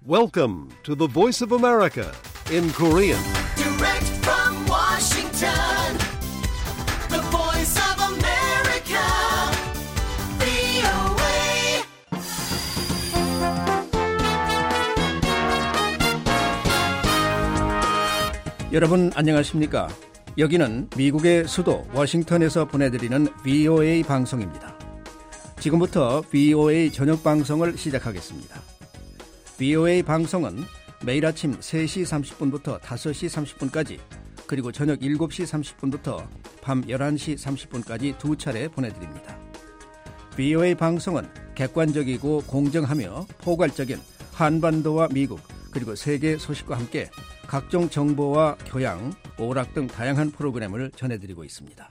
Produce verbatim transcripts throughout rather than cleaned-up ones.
Welcome to the Voice of America in Korean. Direct from Washington, the Voice of America, 브이오에이. 여러분 안녕하십니까? 여기는 미국의 수도 워싱턴에서 보내드리는 브이오에이 방송입니다. 지금부터 브이오에이 저녁 방송을 시작하겠습니다. 브이오에이 방송은 매일 아침 세 시 삼십 분부터 다섯 시 삼십 분까지 그리고 저녁 일곱 시 삼십 분부터 밤 열한 시 삼십 분까지 두 차례 보내드립니다. 브이오에이 방송은 객관적이고 공정하며 포괄적인 한반도와 미국 그리고 세계 소식과 함께 각종 정보와 교양, 오락 등 다양한 프로그램을 전해드리고 있습니다.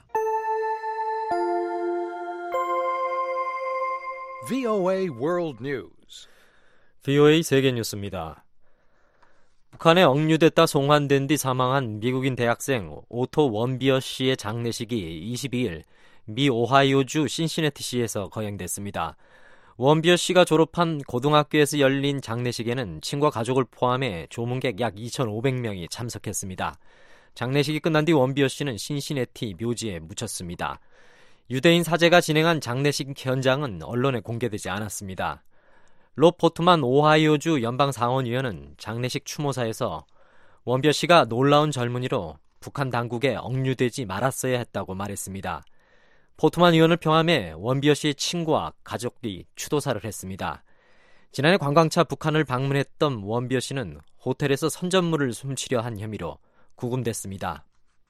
브이오에이 World News. 브이오에이 세계 뉴스입니다. 북한에 억류됐다 송환된 뒤 사망한 미국인 대학생 오토 원비어 씨의 장례식이 이십이 일 미 오하이오주 신시내티시에서 거행됐습니다. 원비어 씨가 졸업한 고등학교에서 열린 장례식에는 친구와 가족을 포함해 조문객 약 이천오백 명이 참석했습니다. 장례식이 끝난 뒤 원비어 씨는 신시내티 묘지에 묻혔습니다. 유대인 사제가 진행한 장례식 현장은 언론에 공개되지 않았습니다. 롭 포트만 오하이오주 연방상원의원은 장례식 추모사에서 원비어 씨가 놀라운 젊은이로 북한 당국에 억류되지 말았어야 했다고 말했습니다. 포트만 의원을 포함해 원비어 씨의 친구와 가족이 추도사를 했습니다. 지난해 관광차 북한을 방문했던 원비어 씨는 호텔에서 선전물을 훔치려 한 혐의로 구금됐습니다.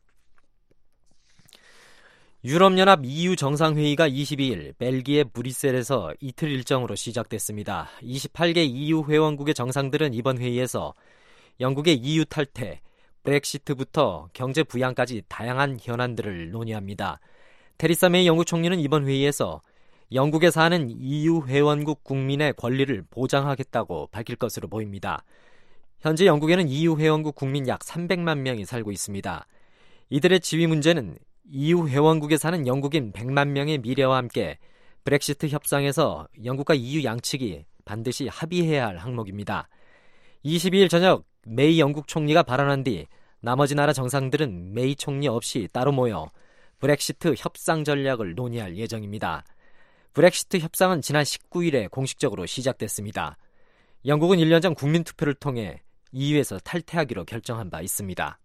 유럽연합 이유 정상회의가 이십이 일 벨기에 브뤼셀에서 이틀 일정으로 시작됐습니다. 이십팔 개 이유 회원국의 정상들은 이번 회의에서 영국의 이유 탈퇴, 브렉시트부터 경제 부양까지 다양한 현안들을 논의합니다. 테리사 메이 영국 총리는 이번 회의에서 영국에 사는 이유 회원국 국민의 권리를 보장하겠다고 밝힐 것으로 보입니다. 현재 영국에는 이유 회원국 국민 약 삼백만 명이 살고 있습니다. 이들의 지위 문제는 이유 회원국에 사는 영국인 백만 명의 미래와 함께 브렉시트 협상에서 영국과 이유 양측이 반드시 합의해야 할 항목입니다. 이십이 일 저녁 메이 영국 총리가 발언한 뒤 나머지 나라 정상들은 메이 총리 없이 따로 모여 브렉시트 협상 전략을 논의할 예정입니다. 브렉시트 협상은 지난 십구 일에 공식적으로 시작됐습니다. 영국은 일 년 전 국민투표를 통해 이유에서 탈퇴하기로 결정한 바 있습니다.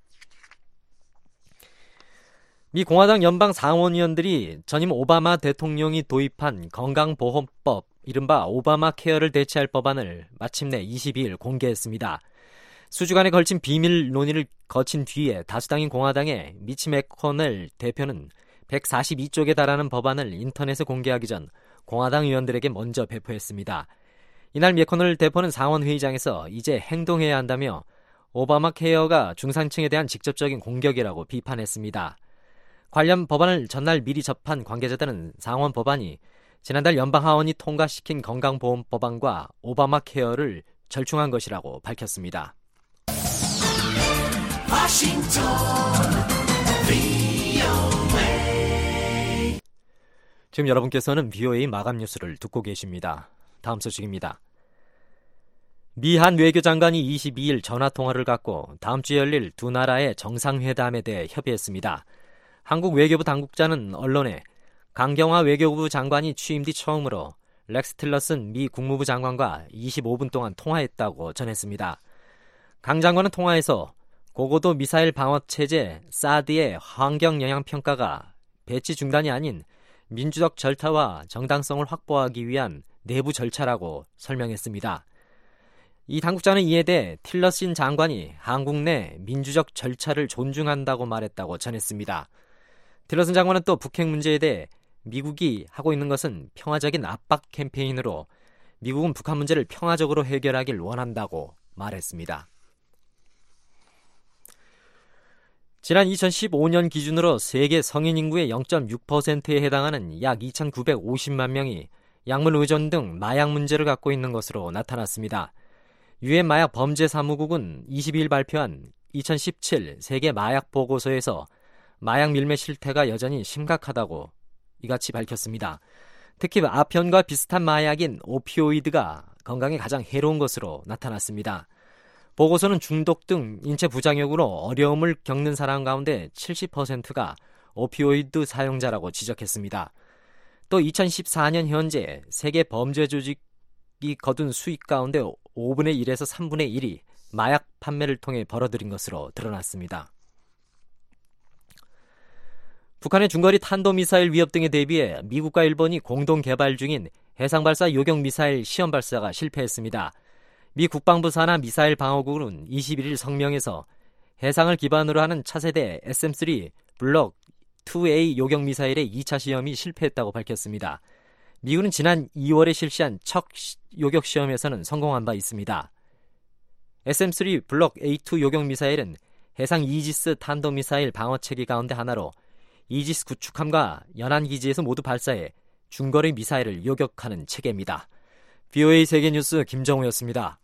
미 공화당 연방 상원의원들이 전임 오바마 대통령이 도입한 건강보험법, 이른바 오바마 케어를 대체할 법안을 마침내 이십이 일 공개했습니다. 수주간에 걸친 비밀 논의를 거친 뒤에 다수당인 공화당의 미치 맥코넬 대표는 백사십이 쪽에 달하는 법안을 인터넷에 공개하기 전 공화당 의원들에게 먼저 배포했습니다. 이날 맥코넬 대표는 상원회의장에서 이제 행동해야 한다며 오바마 케어가 중산층에 대한 직접적인 공격이라고 비판했습니다. 관련 법안을 전날 미리 접한 관계자들은 상원 법안이 지난달 연방하원이 통과시킨 건강보험 법안과 오바마 케어를 절충한 것이라고 밝혔습니다. 워싱턴, 브이오에이. 지금 여러분께서는 브이오에이 마감 뉴스를 듣고 계십니다. 다음 소식입니다. 미한 외교장관이 이십이 일 전화통화를 갖고 다음 주에 열릴 두 나라의 정상회담에 대해 협의했습니다. 한국 외교부 당국자는 언론에 강경화 외교부 장관이 취임 뒤 처음으로 렉스 틸러슨 미 국무부 장관과 이십오 분 동안 통화했다고 전했습니다. 강 장관은 통화에서 고고도 미사일 방어체제 사드의 환경영향평가가 배치 중단이 아닌 민주적 절차와 정당성을 확보하기 위한 내부 절차라고 설명했습니다. 이 당국자는 이에 대해 틸러슨 장관이 한국 내 민주적 절차를 존중한다고 말했다고 전했습니다. 틸러슨 장관은 또 북핵 문제에 대해 미국이 하고 있는 것은 평화적인 압박 캠페인으로 미국은 북한 문제를 평화적으로 해결하길 원한다고 말했습니다. 지난 이천십오 년 기준으로 세계 성인 인구의 영 점 육 퍼센트에 해당하는 약 이천구백오십만 명이 약물 의존 등 마약 문제를 갖고 있는 것으로 나타났습니다. 유엔 마약 범죄 사무국은 이십이 일 발표한 이천십칠 세계 마약 보고서에서 마약 밀매 실태가 여전히 심각하다고 이같이 밝혔습니다. 특히 아편과 비슷한 마약인 오피오이드가 건강에 가장 해로운 것으로 나타났습니다. 보고서는 중독 등 인체 부작용으로 어려움을 겪는 사람 가운데 칠십 퍼센트가 오피오이드 사용자라고 지적했습니다. 또 이천십사 년 현재 세계 범죄 조직이 거둔 수익 가운데 오분의 일에서 삼분의 일이 마약 판매를 통해 벌어들인 것으로 드러났습니다. 북한의 중거리 탄도미사일 위협 등에 대비해 미국과 일본이 공동 개발 중인 해상발사 요격미사일 시험 발사가 실패했습니다. 미 국방부 산하 미사일 방어국은 이십일 일 성명에서 해상을 기반으로 하는 차세대 에스엠 쓰리 블록 투 에이 요격미사일의 이 차 시험이 실패했다고 밝혔습니다. 미군은 지난 이월에 실시한 첫 요격 시험에서는 성공한 바 있습니다. 에스엠 쓰리 블록 에이 투 요격미사일은 해상 이지스 탄도미사일 방어체계 가운데 하나로 이지스 구축함과 연안기지에서 모두 발사해 중거리 미사일을 요격하는 체계입니다. 브이오에이 세계뉴스 김정우였습니다.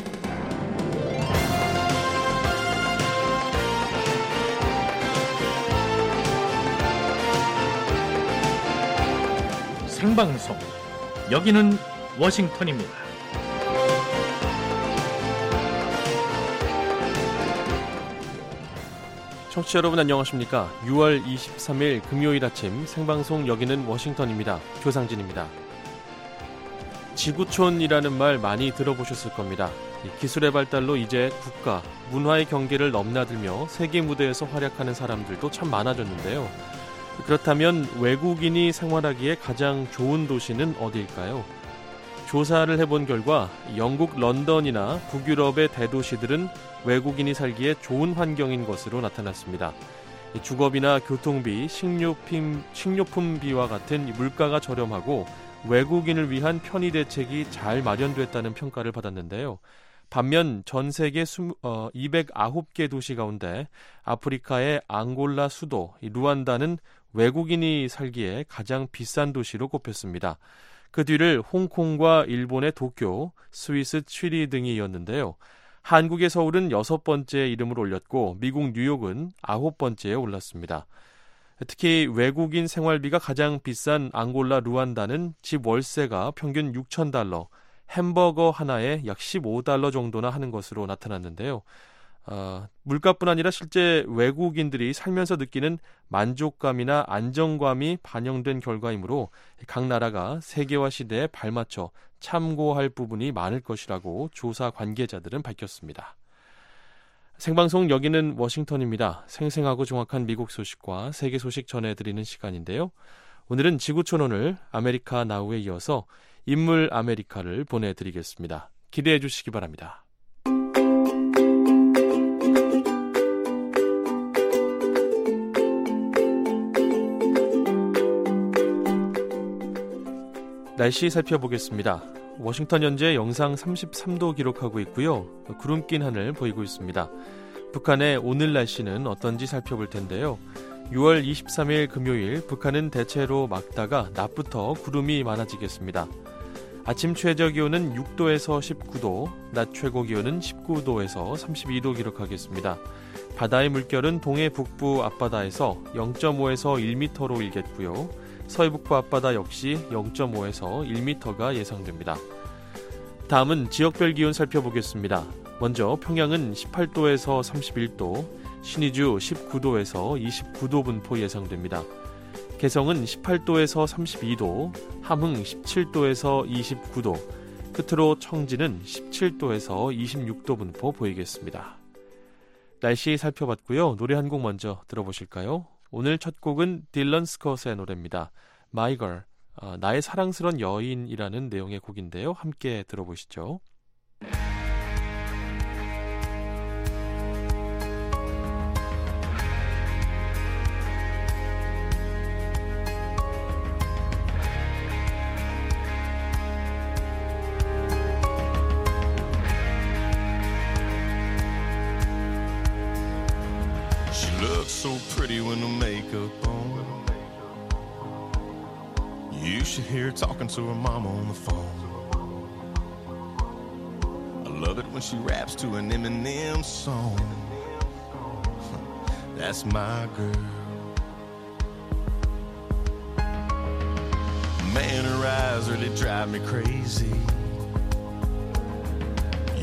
생방송, 여기는 워싱턴입니다. 청취자 여러분 안녕하십니까? 유월 이십삼일 금요일 아침 생방송 여기는 워싱턴입니다. 조상진입니다. 지구촌이라는 말 많이 들어보셨을 겁니다. 기술의 발달로 이제 국가, 문화의 경계를 넘나들며 세계 무대에서 활약하는 사람들도 참 많아졌는데요. 그렇다면 외국인이 생활하기에 가장 좋은 도시는 어디일까요? 조사를 해본 결과 영국 런던이나 북유럽의 대도시들은 외국인이 살기에 좋은 환경인 것으로 나타났습니다. 주거비나 교통비, 식료품, 식료품비와 같은 물가가 저렴하고 외국인을 위한 편의 대책이 잘 마련됐다는 평가를 받았는데요. 반면 전 세계 이백구 개 도시 가운데 아프리카의 앙골라 수도 루안다는 외국인이 살기에 가장 비싼 도시로 꼽혔습니다. 그 뒤를 홍콩과 일본의 도쿄, 스위스 취리 등이 이었는데요. 한국의 서울은 여섯 번째 이름을 올렸고 미국 뉴욕은 아홉 번째에 올랐습니다. 특히 외국인 생활비가 가장 비싼 앙골라 루안다는 집 월세가 평균 육천 달러, 햄버거 하나에 약 십오 달러 정도나 하는 것으로 나타났는데요. 어, 물가뿐 아니라 실제 외국인들이 살면서 느끼는 만족감이나 안정감이 반영된 결과이므로 각 나라가 세계화 시대에 발맞춰 참고할 부분이 많을 것이라고 조사 관계자들은 밝혔습니다. 생방송 여기는 워싱턴입니다. 생생하고 정확한 미국 소식과 세계 소식 전해드리는 시간인데요. 오늘은 지구촌 오늘 아메리카 나우에 이어서 인물 아메리카를 보내드리겠습니다. 기대해 주시기 바랍니다. 날씨 살펴보겠습니다. 워싱턴 현재 영상 삼십삼 도 기록하고 있고요. 구름 낀 하늘 보이고 있습니다. 북한의 오늘 날씨는 어떤지 살펴볼 텐데요. 유월 이십삼일 금요일 북한은 대체로 맑다가 낮부터 구름이 많아지겠습니다. 아침 최저 기온은 육 도에서 십구 도, 낮 최고 기온은 십구 도에서 삼십이 도 기록하겠습니다. 바다의 물결은 동해 북부 앞바다에서 영 점 오에서 일 미터로 일겠고요. 서해북부 앞바다 역시 영 점 오에서 일 미터가 예상됩니다. 다음은 지역별 기온 살펴보겠습니다. 먼저 평양은 십팔 도에서 삼십일 도, 신의주 십구 도에서 이십구 도 분포 예상됩니다. 개성은 십팔 도에서 삼십이 도, 함흥 십칠 도에서 이십구 도, 끝으로 청진은 십칠 도에서 이십육 도 분포 보이겠습니다. 날씨 살펴봤고요. 노래 한 곡 먼저 들어보실까요? 오늘 첫 곡은 딜런 스콧의 노래입니다. My Girl, 아, 나의 사랑스런 여인이라는 내용의 곡인데요. 함께 들어보시죠. She looks so pretty with no makeup on. You should hear her talking to her mama on the phone. I love it when she raps to an Eminem song. That's my girl. Man, her eyes really drive me crazy.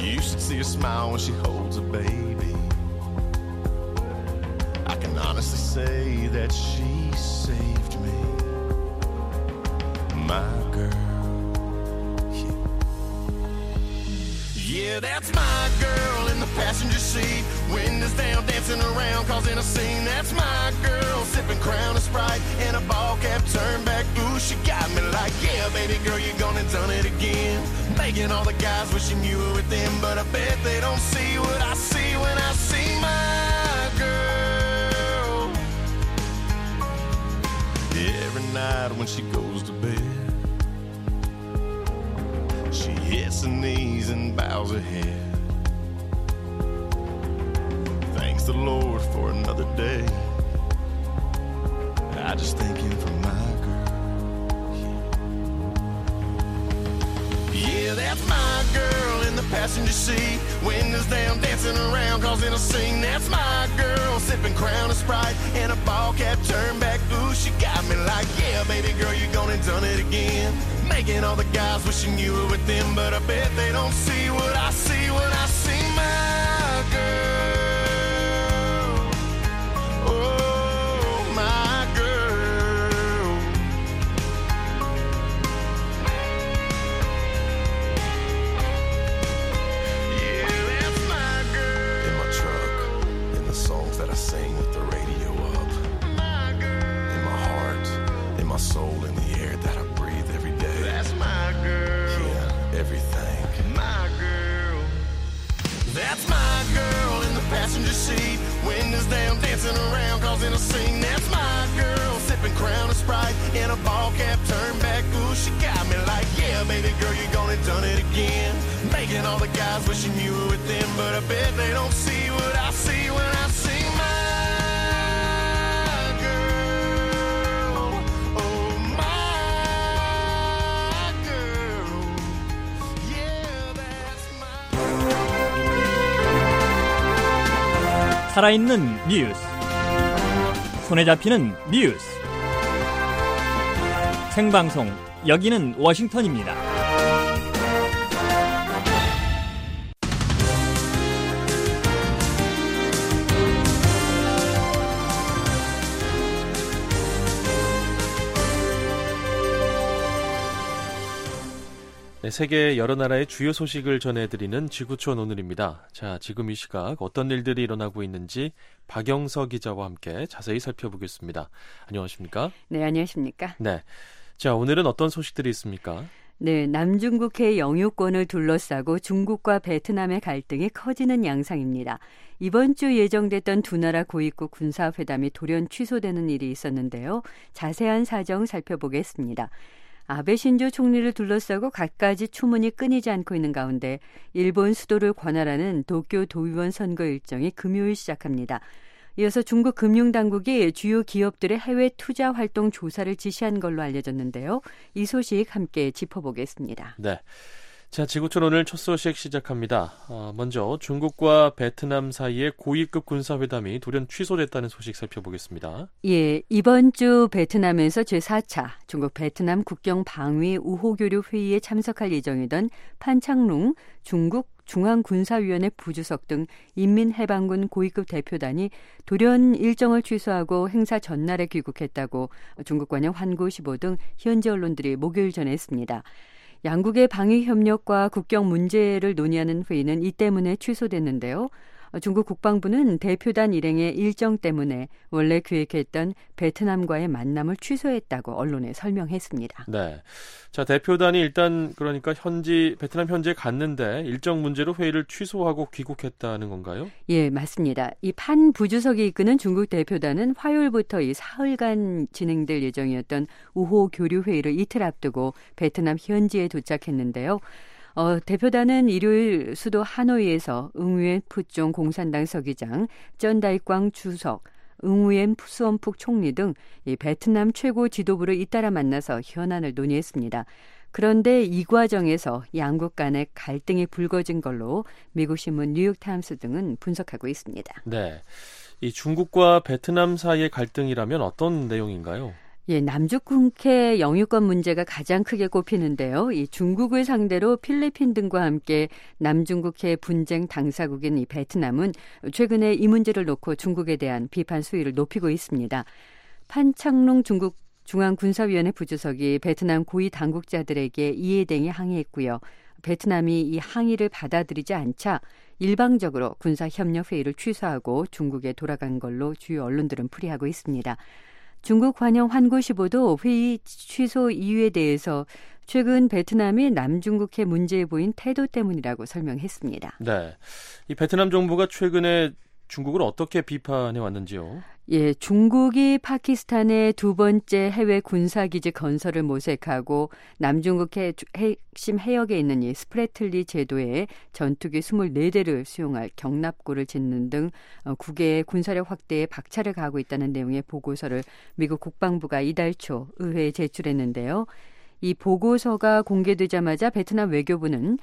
You should see her smile when she holds a baby. I can honestly say that she saved me. My girl, yeah. Yeah, that's my girl in the passenger seat. Windows down, dancing around, causing a scene. That's my girl, sipping Crown and Sprite and a ball cap turned back. Ooh, she got me like, yeah, baby girl, you gone and done it again. Making all the guys wishing you were with them, but I bet they don't see what I see when I see my girl. Every night when she goes to bed, she hits her knees and bows her head. Thanks the Lord for another day. I just thank him for my girl. Yeah, yeah, that's my girl in the passenger seat. Windows down, dancing around, causing a scene. That's my girl, sipping Crown and Sprite and a ball cap turned back. Ooh, she got me like, yeah, baby girl, you gone and done it again. Making all the guys wishing you were with them, but I bet they don't see what I see when I see my girl. Oh, my girl. Yeah, that's my girl. In my truck, in the songs that I sing with the radio up. My girl. In my heart, in my soul, in the air that I breathe every day. That's my girl. Yeah, everything. My girl. That's my girl in the passenger seat. Windows down, dancing around, causing a scene. That's my girl, sipping Crown and Sprite in a ball cap turned back. Ooh, she got me like, yeah, baby girl, you gone and done it again. Making all the guys wishing you were with them, but I bet they don't see what I see when I see my girl. Oh, my girl. Yeah, that's my. 살아있는 뉴스, 손에 잡히는 뉴스, 생방송, 여기는 워싱턴입니다. 네, 세계 여러 나라의 주요 소식을 전해드리는 지구촌 오늘입니다. 자, 지금 이 시각 어떤 일들이 일어나고 있는지 박영서 기자와 함께 자세히 살펴보겠습니다. 안녕하십니까? 네, 안녕하십니까? 네, 자, 오늘은 어떤 소식들이 있습니까? 네, 남중국해 영유권을 둘러싸고 중국과 베트남의 갈등이 커지는 양상입니다. 이번 주 예정됐던 두 나라 고위급 군사회담이 돌연 취소되는 일이 있었는데요. 자세한 사정 살펴보겠습니다. 아베 신조 총리를 둘러싸고 갖가지 추문이 끊이지 않고 있는 가운데 일본 수도를 관할하는 도쿄 도의원 선거 일정이 금요일 시작합니다. 이어서 중국 금융당국이 주요 기업들의 해외 투자 활동 조사를 지시한 걸로 알려졌는데요. 이 소식 함께 짚어보겠습니다. 네. 자, 지구촌 오늘 첫 소식 시작합니다. 어, 먼저 중국과 베트남 사이의 고위급 군사회담이 돌연 취소됐다는 소식 살펴보겠습니다. 예, 이번 주 베트남에서 제사 차 중국 베트남 국경 방위 우호교류 회의에 참석할 예정이던 판창룽 중국 중앙군사위원회 부주석 등 인민해방군 고위급 대표단이 돌연 일정을 취소하고 행사 전날에 귀국했다고 중국 관영 환구시보 등 현지 언론들이 목요일 전했습니다. 양국의 방위 협력과 국경 문제를 논의하는 회의는 이 때문에 취소됐는데요. 중국 국방부는 대표단 일행의 일정 때문에 원래 계획했던 베트남과의 만남을 취소했다고 언론에 설명했습니다. 네. 자, 대표단이 일단 그러니까 현지 베트남 현지에 갔는데 일정 문제로 회의를 취소하고 귀국했다는 건가요? 예, 맞습니다. 이 판 부주석이 이끄는 중국 대표단은 화요일부터 이 사흘간 진행될 예정이었던 우호 교류 회의를 이틀 앞두고 베트남 현지에 도착했는데요. 어, 대표단은 일요일 수도 하노이에서 응우엔 푸종 공산당 서기장, 쩐다이광 주석, 응우엔 수원푹 총리 등 이 베트남 최고 지도부를 잇따라 만나서 현안을 논의했습니다. 그런데 이 과정에서 양국 간의 갈등이 불거진 걸로 미국 신문 뉴욕타임스 등은 분석하고 있습니다. 네, 이 중국과 베트남 사이의 갈등이라면 어떤 내용인가요? 예, 남중 국해 영유권 문제가 가장 크게 꼽히는데요. 이 중국을 상대로 필리핀 등과 함께 남중국해 분쟁 당사국인 이 베트남은 최근에 이 문제를 놓고 중국에 대한 비판 수위를 높이고 있습니다. 판창롱 중국 중앙군사위원회 부주석이 베트남 고위 당국자들에게 이해댕이 항의했고요. 베트남이 이 항의를 받아들이지 않자 일방적으로 군사협력회의를 취소하고 중국에 돌아간 걸로 주요 언론들은 풀이하고 있습니다. 중국 환영 환구시보도 회의 취소 이유에 대해서 최근 베트남이 남중국해 문제에 보인 태도 때문이라고 설명했습니다. 네, 이 베트남 정부가 최근에 중국을 어떻게 비판해 왔는지요? 예, 중국이 파키스탄의 두 번째 해외 군사기지 건설을 모색하고 남중국해 핵심 해역에 있는 이 스프래틀리 제도에 전투기 이십사 대를 수용할 경납고를 짓는 등 국외의 군사력 확대에 박차를 가하고 있다는 내용의 보고서를 미국 국방부가 이달 초 의회에 제출했는데요. 이 보고서가 공개되자마자 베트남 외교부는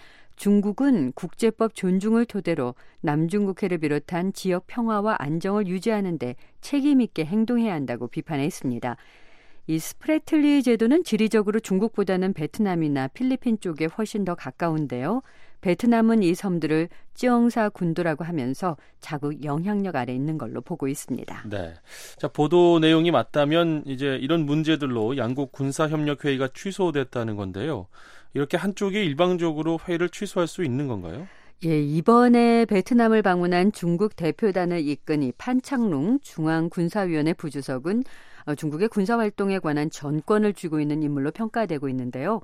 중국은 국제법 존중을 토대로 남중국해를 비롯한 지역 평화와 안정을 유지하는 데 책임 있게 행동해야 한다고 비판했습니다. 이 스프래틀리 제도는 지리적으로 중국보다는 베트남이나 필리핀 쪽에 훨씬 더 가까운데요. 베트남은 이 섬들을 찌엉사 군도라고 하면서 자국 영향력 아래 있는 걸로 보고 있습니다. 네. 자, 보도 내용이 맞다면 이제 이런 문제들로 양국 군사협력 회의가 취소됐다는 건데요. 이렇게 한쪽이 일방적으로 회의를 취소할 수 있는 건가요? 예, 이번에 베트남을 방문한 중국 대표단을 이끈 이 판창롱 중앙군사위원회 부주석은 중국의 군사활동에 관한 전권을 쥐고 있는 인물로 평가되고 있는데요.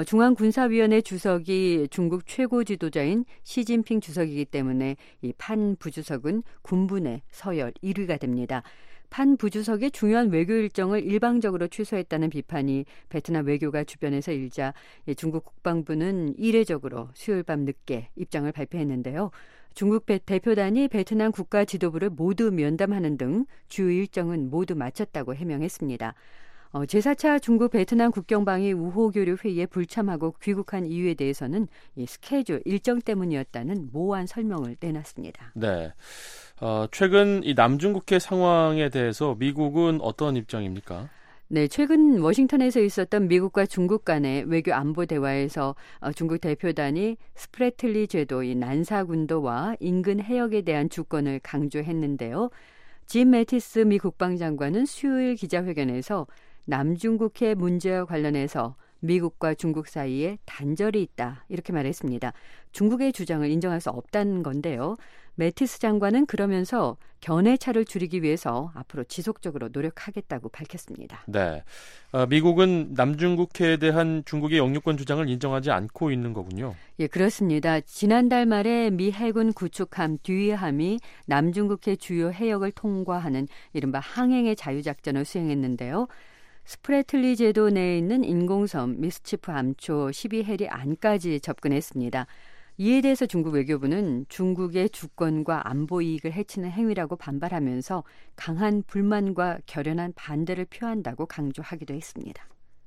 중앙군사위원회 주석이 중국 최고 지도자인 시진핑 주석이기 때문에 이 판 부주석은 군부내 서열 일 위가 됩니다. 판 부주석의 중요한 외교 일정을 일방적으로 취소했다는 비판이 베트남 외교가 주변에서 일자 중국 국방부는 이례적으로 수요일 밤 늦게 입장을 발표했는데요. 중국 대표단이 베트남 국가 지도부를 모두 면담하는 등 주요 일정은 모두 마쳤다고 해명했습니다. 어, 제사 차 중국 베트남 국경방위 우호교류 회의에 불참하고 귀국한 이유에 대해서는 이 스케줄 일정 때문이었다는 모호한 설명을 내놨습니다. 네, 어, 최근 이 남중국해 상황에 대해서 미국은 어떤 입장입니까? 네, 최근 워싱턴에서 있었던 미국과 중국 간의 외교 안보 대화에서 어, 중국 대표단이 스프래틀리 제도, 이 난사군도와 인근 해역에 대한 주권을 강조했는데요. 짐 매티스 미 국방장관은 수요일 기자회견에서 남중국해 문제와 관련해서 미국과 중국 사이에 단절이 있다 이렇게 말했습니다. 중국의 주장을 인정할 수 없다는 건데요. 매티스 장관은 그러면서 견해차를 줄이기 위해서 앞으로 지속적으로 노력하겠다고 밝혔습니다. 네, 어, 미국은 남중국해에 대한 중국의 영유권 주장을 인정하지 않고 있는 거군요. 예, 그렇습니다. 지난달 말에 미 해군 구축함 듀이함이 남중국해 주요 해역을 통과하는 이른바 항행의 자유작전을 수행했는데요. 스프래틀리 제도 내에 있는 인공섬 미스치프 암초 십이 해리 안까지 접근했습니다. 이에 대해서 중국 외교부는 중국의 주권과 안보 이익을 해치는 행위라고 반발하면서 강한 불만과 결연한 반대를 표한다고 강조하기도 했습니다.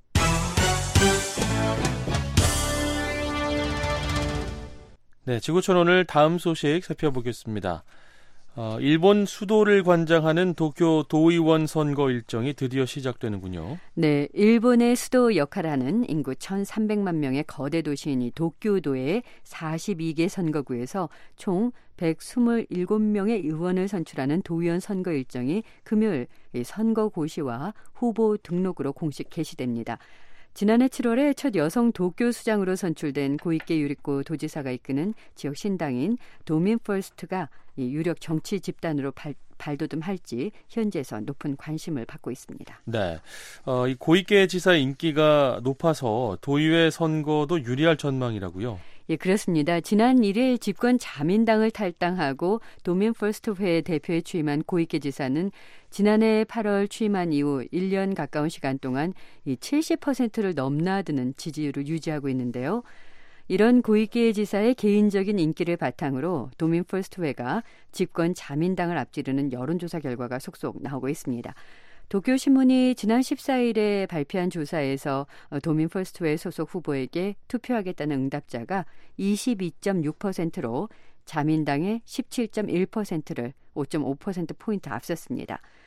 네, 지구촌 오늘 다음 소식 살펴보겠습니다. 어, 일본 수도를 관장하는 도쿄 도의원 선거 일정이 드디어 시작되는군요. 네, 일본의 수도 역할하는 인구 천삼백만 명의 거대 도시인 이 도쿄도의 사십이 개 선거구에서 총 백이십칠 명의 의원을 선출하는 도의원 선거 일정이 금요일 선거 고시와 후보 등록으로 공식 개시됩니다. 지난해 칠월에 첫 여성 도쿄수장으로 선출된 고이케 유리코 도지사가 이끄는 지역 신당인 도민퍼스트가 이 유력 정치 집단으로 발, 발돋움할지 현지에서 높은 관심을 받고 있습니다. 네, 어, 이 고이케 지사의 인기가 높아서 도의회 선거도 유리할 전망이라고요? 예, 그렇습니다. 지난 일 일 집권 자민당을 탈당하고 도민퍼스트회 대표에 취임한 고이케 지사는 지난해 팔월 취임한 이후 일 년 가까운 시간 동안 이 칠십 퍼센트를 넘나드는 지지율을 유지하고 있는데요. 이런 고이케 지사의 개인적인 인기를 바탕으로 도민퍼스트회가 집권 자민당을 앞지르는 여론조사 결과가 속속 나오고 있습니다. 도쿄신문이 지난 십사 일에 발표한 조사에서 도민퍼스트회 소속 후보에게 투표하겠다는 응답자가 이십이 점 육 퍼센트로 자민당의 십칠 점 일 퍼센트를 오 점 오 퍼센트 포인트 앞섰습니다.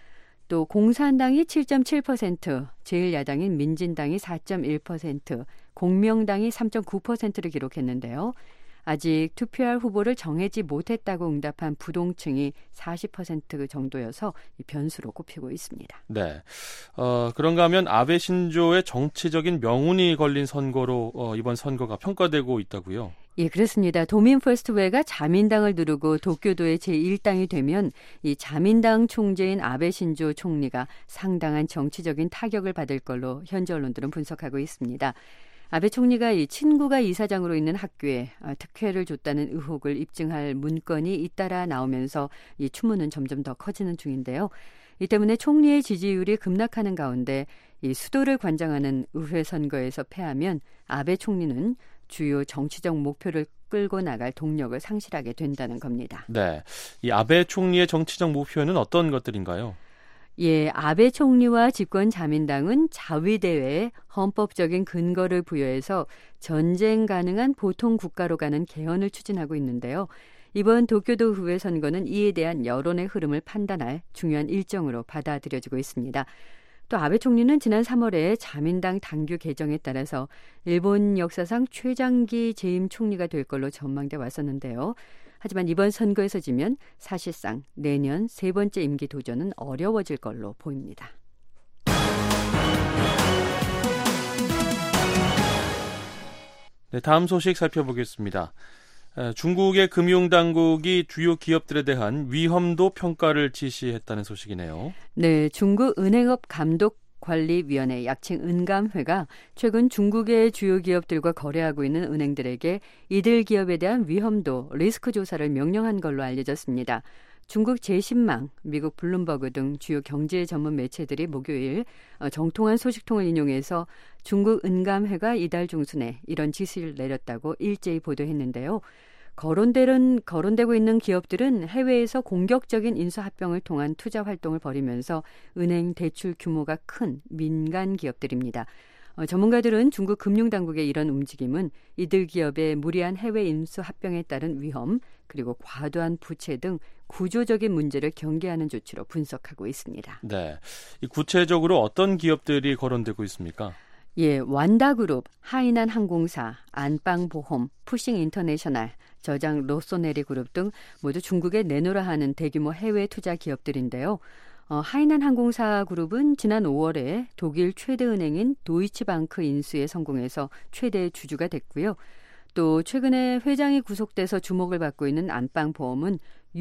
또 공산당이 칠 점 칠 퍼센트, 제일 야당인 민진당이 사 점 일 퍼센트, 공명당이 삼 점 구 퍼센트를 기록했는데요. 아직 투표할 후보를 정하지 못했다고 응답한 부동층이 사십 퍼센트 정도여서 변수로 꼽히고 있습니다. 네, 어, 그런가 하면 아베 신조의 정치적인 명운이 걸린 선거로 어, 이번 선거가 평가되고 있다고요? 예, 그렇습니다. 도민 퍼스트웨가 자민당을 누르고 도쿄도의 제일 당이 되면 이 자민당 총재인 아베 신조 총리가 상당한 정치적인 타격을 받을 걸로 현지 언론들은 분석하고 있습니다. 아베 총리가 이 친구가 이사장으로 있는 학교에 특혜를 줬다는 의혹을 입증할 문건이 잇따라 나오면서 이 추문은 점점 더 커지는 중인데요. 이 때문에 총리의 지지율이 급락하는 가운데 이 수도를 관장하는 의회 선거에서 패하면 아베 총리는 주요 정치적 목표를 끌고 나갈 동력을 상실하게 된다는 겁니다. 네, 이 아베 총리의 정치적 목표는 어떤 것들인가요? 예, 아베 총리와 집권 자민당은 자위대회에 헌법적인 근거를 부여해서 전쟁 가능한 보통 국가로 가는 개헌을 추진하고 있는데요. 이번 도쿄도 의회 선거는 이에 대한 여론의 흐름을 판단할 중요한 일정으로 받아들여지고 있습니다. 또 아베 총리는 지난 삼월에 자민당 당규 개정에 따라서 일본 역사상 최장기 재임 총리가 될 걸로 전망돼 왔었는데요. 하지만 이번 선거에서 지면 사실상 내년 세 번째 임기 도전은 어려워질 걸로 보입니다. 네, 다음 소식 살펴보겠습니다. 중국의 금융당국이 주요 기업들에 대한 위험도 평가를 지시했다는 소식이네요. 네, 중국 은행업 감독 관리위원회 약칭 은감회가 최근 중국의 주요 기업들과 거래하고 있는 은행들에게 이들 기업에 대한 위험도 리스크 조사를 명령한 걸로 알려졌습니다. 중국 제신망, 미국 블룸버그 등 주요 경제 전문 매체들이 목요일 정통한 소식통을 인용해서 중국 은감회가 이달 중순에 이런 지시를 내렸다고 일제히 보도했는데요. 거론되는, 거론되고 있는 기업들은 해외에서 공격적인 인수합병을 통한 투자 활동을 벌이면서 은행 대출 규모가 큰 민간 기업들입니다. 어, 전문가들은 중국 금융당국의 이런 움직임은 이들 기업의 무리한 해외 인수합병에 따른 위험, 그리고 과도한 부채 등 구조적인 문제를 경계하는 조치로 분석하고 있습니다. 네, 이 구체적으로 어떤 기업들이 거론되고 있습니까? 예, 완다그룹, 하이난 항공사, 안방보험, 푸싱 인터내셔널, 저장 로소네리 그룹 등 모두 중국에 내놓으라 하는 대규모 해외 투자 기업들인데요. 어, 하이난 항공사 그룹은 지난 오월에 독일 최대 은행인 도이치방크 인수에 성공해서 최대 주주가 됐고요. 또 최근에 회장이 구속돼서 주목을 받고 있는 안방보험은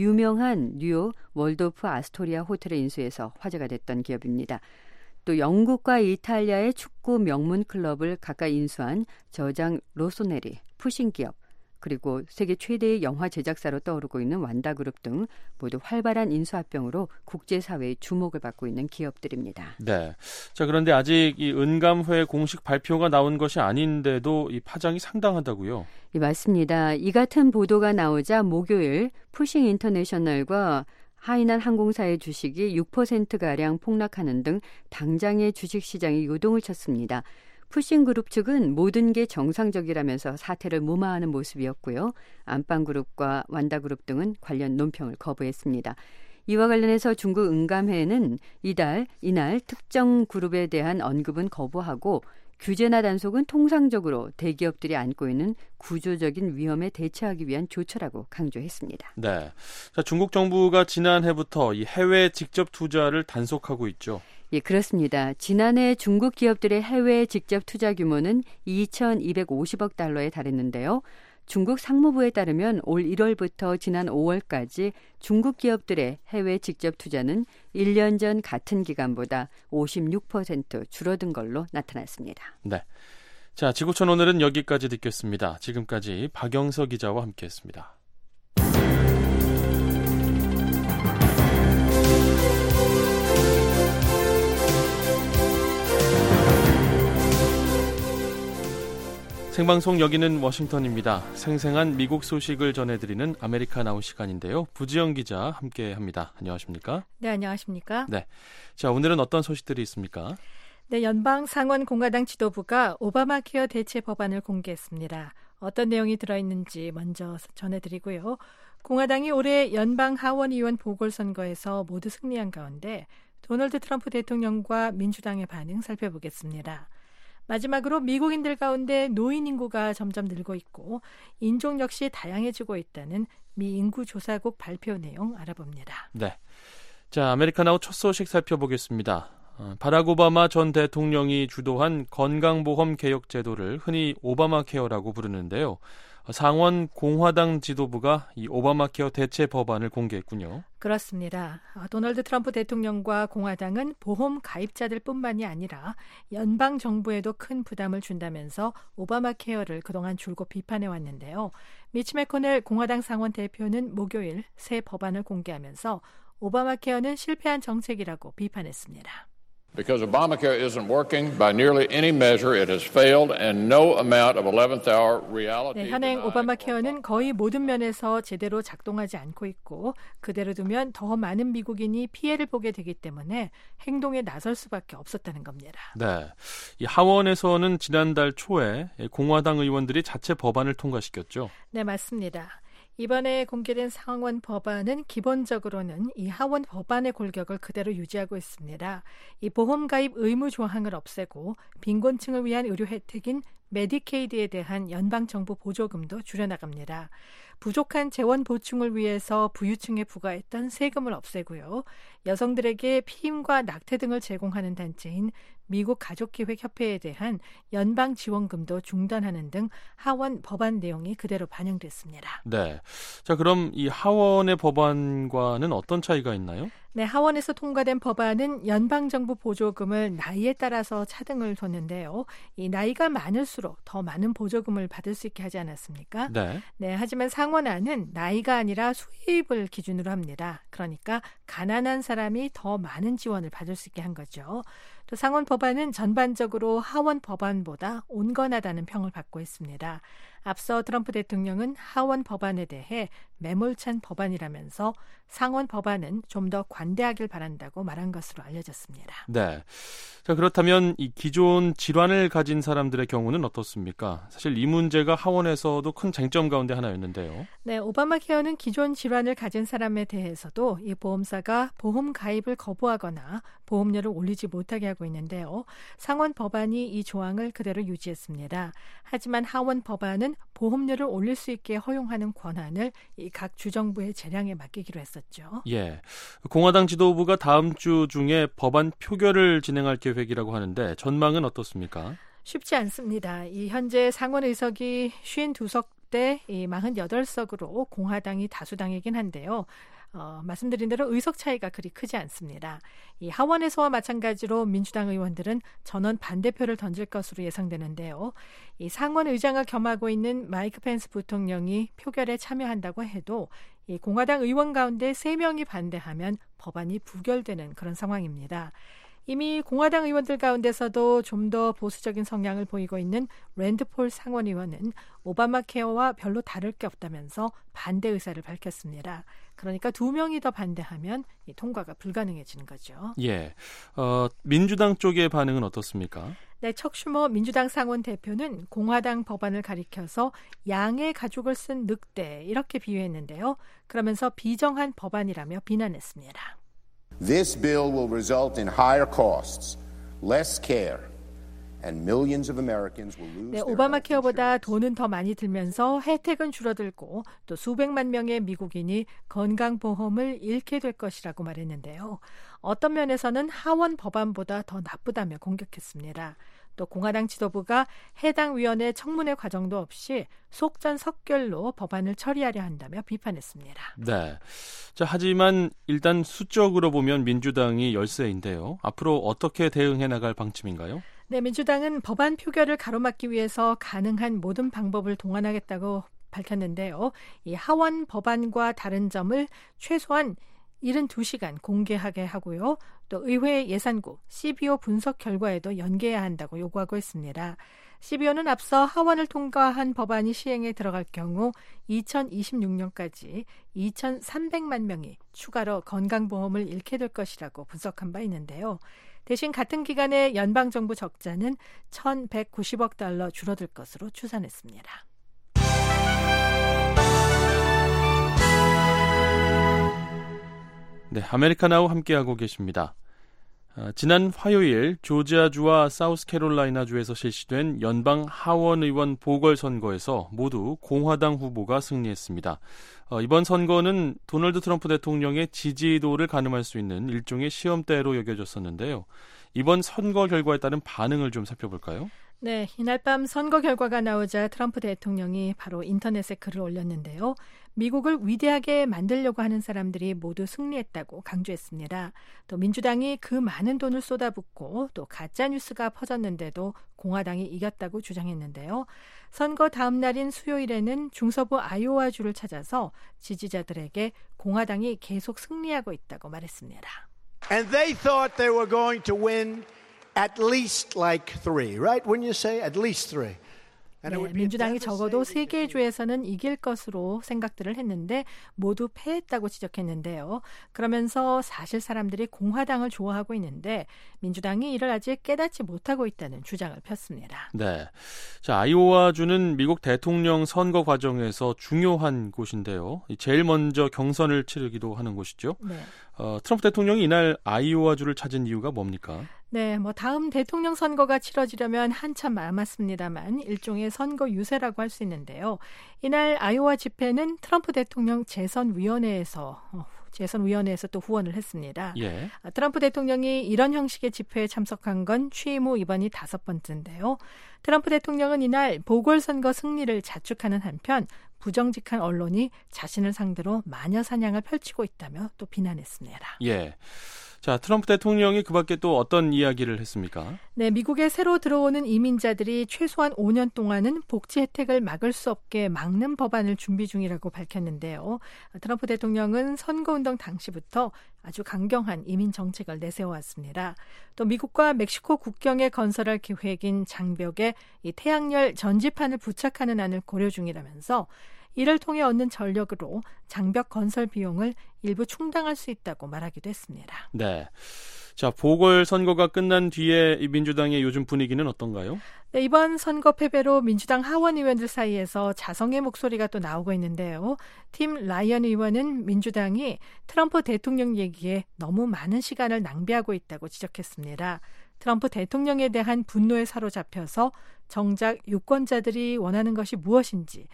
유명한 뉴욕 월도프 아스토리아 호텔의 인수에서 화제가 됐던 기업입니다. 또 영국과 이탈리아의 축구 명문 클럽을 각각 인수한 저장 로소네리, 푸싱 기업, 그리고 세계 최대의 영화 제작사로 떠오르고 있는 완다그룹 등 모두 활발한 인수합병으로 국제사회의 주목을 받고 있는 기업들입니다. 네. 자, 그런데 아직 이 은감회 공식 발표가 나온 것이 아닌데도 이 파장이 상당하다고요? 예, 맞습니다. 이 같은 보도가 나오자 목요일 푸싱 인터내셔널과 하이난 항공사의 주식이 육 퍼센트가량 폭락하는 등 당장의 주식시장이 요동을 쳤습니다. 푸싱그룹 측은 모든 게 정상적이라면서 사태를 무마하는 모습이었고요. 안방그룹과 완다그룹 등은 관련 논평을 거부했습니다. 이와 관련해서 중국 은감회는 이달, 이날 특정 그룹에 대한 언급은 거부하고 규제나 단속은 통상적으로 대기업들이 안고 있는 구조적인 위험에 대처하기 위한 조처라고 강조했습니다. 네, 자, 중국 정부가 지난해부터 이 해외 직접 투자를 단속하고 있죠. 예, 그렇습니다. 지난해 중국 기업들의 해외 직접 투자 규모는 이천이백오십억 달러에 달했는데요. 중국 상무부에 따르면 올 일월부터 지난 오월까지 중국 기업들의 해외 직접 투자는 일 년 전 같은 기간보다 오십육 퍼센트 줄어든 걸로 나타났습니다. 네, 자, 지구촌 오늘은 여기까지 듣겠습니다. 지금까지 박영서 기자와 함께했습니다. 생방송 여기는 워싱턴입니다. 생생한 미국 소식을 전해드리는 아메리카 나우 시간인데요. 부지영 기자 함께합니다. 안녕하십니까? 네, 안녕하십니까? 네, 자, 오늘은 어떤 소식들이 있습니까? 네, 연방 상원 공화당 지도부가 오바마 케어 대체 법안을 공개했습니다. 어떤 내용이 들어있는지 먼저 전해드리고요. 공화당이 올해 연방 하원 의원 보궐선거에서 모두 승리한 가운데 도널드 트럼프 대통령과 민주당의 반응 살펴보겠습니다. 마지막으로 미국인들 가운데 노인 인구가 점점 늘고 있고 인종 역시 다양해지고 있다는 미 인구조사국 발표 내용 알아봅니다. 네, 자 아메리카나우 첫 소식 살펴보겠습니다. 어, 바락 오바마 전 대통령이 주도한 건강보험 개혁 제도를 흔히 오바마 케어라고 부르는데요. 상원 공화당 지도부가 이 오바마 케어 대체 법안을 공개했군요. 그렇습니다. 도널드 트럼프 대통령과 공화당은 보험 가입자들 뿐만이 아니라 연방 정부에도 큰 부담을 준다면서 오바마 케어를 그동안 줄곧 비판해 왔는데요. 미치 매코넬 공화당 상원 대표는 목요일 새 법안을 공개하면서 오바마 케어는 실패한 정책이라고 비판했습니다. Because Obamacare isn't working by nearly any measure, it has failed, and no amount of eleventh hour reality. 네, 현행 오바마 케어는 거의 모든 면에서 제대로 작동하지 않고 있고 그대로 두면 더 많은 미국인이 피해를 보게 되기 때문에 행동에 나설 수밖에 없었다는 겁니다. 네, 이 하원에서는 지난달 초에 공화당 의원들이 자체 법안을 통과시켰죠. 네, 맞습니다. 이번에 공개된 상원 법안은 기본적으로는 이 하원 법안의 골격을 그대로 유지하고 있습니다. 이 보험 가입 의무 조항을 없애고 빈곤층을 위한 의료 혜택인 메디케이드에 대한 연방 정부 보조금도 줄여나갑니다. 부족한 재원 보충을 위해서 부유층에 부과했던 세금을 없애고요. 여성들에게 피임과 낙태 등을 제공하는 단체인 미국 가족기획협회에 대한 연방 지원금도 중단하는 등 하원 법안 내용이 그대로 반영됐습니다. 네, 자 그럼 이 하원의 법안과는 어떤 차이가 있나요? 네, 하원에서 통과된 법안은 연방정부 보조금을 나이에 따라서 차등을 뒀는데요. 이 나이가 많을수록 더 많은 보조금을 받을 수 있게 하지 않았습니까? 네. 네, 하지만 상원안은 나이가 아니라 수입을 기준으로 합니다. 그러니까 가난한 사람이 더 많은 지원을 받을 수 있게 한 거죠. 또 상원 법안은 전반적으로 하원 법안보다 온건하다는 평을 받고 있습니다. 앞서 트럼프 대통령은 하원 법안에 대해 매몰찬 법안이라면서 상원 법안은 좀 더 관대하길 바란다고 말한 것으로 알려졌습니다. 네. 자, 그렇다면 이 기존 질환을 가진 사람들의 경우는 어떻습니까? 사실 이 문제가 하원에서도 큰 쟁점 가운데 하나였는데요. 네, 오바마 케어는 기존 질환을 가진 사람에 대해서도 이 보험사가 보험 가입을 거부하거나 보험료를 올리지 못하게 하고 있는데요. 상원 법안이 이 조항을 그대로 유지했습니다. 하지만 하원 법안은 보험료를 올릴 수 있게 허용하는 권한을 이 각 주정부의 재량에 맡기기로 했었죠. 예, 공화당 지도부가 다음 주 중에 법안 표결을 진행할 계획이라고 하는데 전망은 어떻습니까? 쉽지 않습니다. 이 현재 상원 의석이 오십이 석 대 사십팔 석으로 공화당이 다수당이긴 한데요. 어, 말씀드린 대로 의석 차이가 그리 크지 않습니다. 이 하원에서와 마찬가지로 민주당 의원들은 전원 반대표를 던질 것으로 예상되는데요. 이 상원 의장을 겸하고 있는 마이크 펜스 부통령이 표결에 참여한다고 해도 이 공화당 의원 가운데 세 명이 반대하면 법안이 부결되는 그런 상황입니다. 이미 공화당 의원들 가운데서도 좀 더 보수적인 성향을 보이고 있는 랜드 폴 상원 의원은 오바마 케어와 별로 다를 게 없다면서 반대 의사를 밝혔습니다. 그러니까 두 명이 더 반대하면 이 통과가 불가능해지는 거죠. 예, 어, 민주당 쪽의 반응은 어떻습니까? 네, 척 슈머 민주당 상원 대표는 공화당 법안을 가리켜서 양의 가죽을 쓴 늑대 이렇게 비유했는데요. 그러면서 비정한 법안이라며 비난했습니다. This bill will result in higher costs, less care, and millions of Americans will lose 네, their 오바마 health 케어보다 insurance. 돈은 더 많이 들면서 혜택은 줄어들고 또 수백만 명의 미국인이 건강보험을 잃게 될 것이라고 말했는데요. 어떤 면에서는 하원 법안보다 더 나쁘다며 공격했습니다. 또 공화당 지도부가 해당 위원회 청문회 과정도 없이 속전속결로 법안을 처리하려 한다며 비판했습니다. 네. 자, 하지만 일단 수적으로 보면 민주당이 열세인데요. 앞으로 어떻게 대응해 나갈 방침인가요? 네, 민주당은 법안 표결을 가로막기 위해서 가능한 모든 방법을 동원하겠다고 밝혔는데요. 이 하원 법안과 다른 점을 최소한 칠십이 시간 공개하게 하고요. 또 의회 예산국 씨비오 분석 결과에도 연계해야 한다고 요구하고 있습니다. 씨비오는 앞서 하원을 통과한 법안이 시행에 들어갈 경우 이천이십육 년까지 이천삼백만 명이 추가로 건강보험을 잃게 될 것이라고 분석한 바 있는데요. 대신 같은 기간에 연방정부 적자는 천백구십억 달러 줄어들 것으로 추산했습니다. 네, 아메리카나우 함께하고 계십니다. 어, 지난 화요일 조지아주와 사우스캐롤라이나주에서 실시된 연방 하원의원 보궐선거에서 모두 공화당 후보가 승리했습니다. 어, 이번 선거는 도널드 트럼프 대통령의 지지도를 가늠할 수 있는 일종의 시험대로 여겨졌었는데요. 이번 선거 결과에 따른 반응을 좀 살펴볼까요? 네, 이날 밤 선거 결과가 나오자 트럼프 대통령이 바로 인터넷에 글을 올렸는데요. 미국을 위대하게 만들려고 하는 사람들이 모두 승리했다고 강조했습니다. 또 민주당이 그 많은 돈을 쏟아붓고 또 가짜뉴스가 퍼졌는데도 공화당이 이겼다고 주장했는데요. 선거 다음 날인 수요일에는 중서부 아이오와주를 찾아서 지지자들에게 공화당이 계속 승리하고 있다고 말했습니다. And they thought they were going to win at least like three, right? When you say at least three. 네, 민주당이 적어도 세 개의 주에서는 이길 것으로 생각들을 했는데 모두 패했다고 지적했는데요. 그러면서 사실 사람들이 공화당을 좋아하고 있는데 민주당이 이를 아직 깨닫지 못하고 있다는 주장을 폈습니다. 네, 자 아이오와주는 미국 대통령 선거 과정에서 중요한 곳인데요. 제일 먼저 경선을 치르기도 하는 곳이죠. 네. 어, 트럼프 대통령이 이날 아이오와주를 찾은 이유가 뭡니까? 네, 뭐 다음 대통령 선거가 치러지려면 한참 남았습니다만 일종의 선거 유세라고 할 수 있는데요. 이날 아이오와 집회는 트럼프 대통령 재선위원회에서 어, 재선위원회에서 또 후원을 했습니다. 예. 트럼프 대통령이 이런 형식의 집회에 참석한 건 취임 후 이번이 다섯 번째인데요. 트럼프 대통령은 이날 보궐선거 승리를 자축하는 한편 부정직한 언론이 자신을 상대로 마녀 사냥을 펼치고 있다며 또 비난했습니다. 예. 자, 트럼프 대통령이 그 밖에 또 어떤 이야기를 했습니까? 네, 미국에 새로 들어오는 이민자들이 최소한 오 년 동안은 복지 혜택을 막을 수 없게 막는 법안을 준비 중이라고 밝혔는데요. 트럼프 대통령은 선거운동 당시부터 아주 강경한 이민 정책을 내세워왔습니다. 또 미국과 멕시코 국경에 건설할 계획인 장벽에 이 태양열 전지판을 부착하는 안을 고려 중이라면서 이를 통해 얻는 전력으로 장벽 건설 비용을 일부 충당할 수 있다고 말하기도 했습니다. 네. 자, 보궐선거가 끝난 뒤에 이 민주당의 요즘 분위기는 어떤가요? 네, 이번 선거 패배로 민주당 하원 의원들 사이에서 자성의 목소리가 또 나오고 있는데요. 팀 라이언 의원은 민주당이 트럼프 대통령 얘기에 너무 많은 시간을 낭비하고 있다고 지적했습니다. 트럼프 대통령에 대한 분노에 사로잡혀서 정작 유권자들이 원하는 것이 무엇인지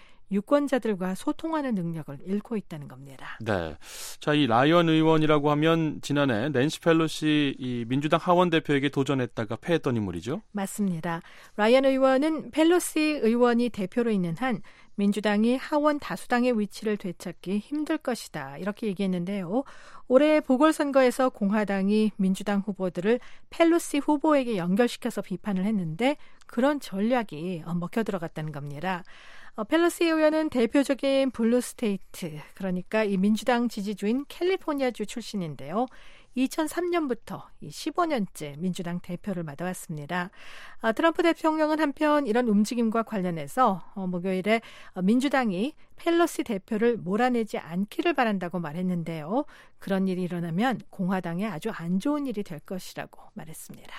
유권자들과 소통하는 능력을 잃고 있다는 겁니다. 네. 자, 이 라이언 의원이라고 하면 지난해 낸시 펠로시 이 민주당 하원 대표에게 도전했다가 패했던 인물이죠? 맞습니다. 라이언 의원은 펠로시 의원이 대표로 있는 한 민주당이 하원 다수당의 위치를 되찾기 힘들 것이다. 이렇게 얘기했는데요. 올해 보궐선거에서 공화당이 민주당 후보들을 펠로시 후보에게 연결시켜서 비판을 했는데 그런 전략이 먹혀 들어갔다는 겁니다. 어, 펠로시 의원은 대표적인 블루 스테이트, 그러니까 이 민주당 지지주인 캘리포니아주 출신인데요. 이천삼 년부터 십오 년째 민주당 대표를 맡아왔습니다. 아, 트럼프 대통령은 한편 이런 움직임과 관련해서 어, 목요일에 어, 민주당이 펠로시 대표를 몰아내지 않기를 바란다고 말했는데요. 그런 일이 일어나면 공화당에 아주 안 좋은 일이 될 것이라고 말했습니다.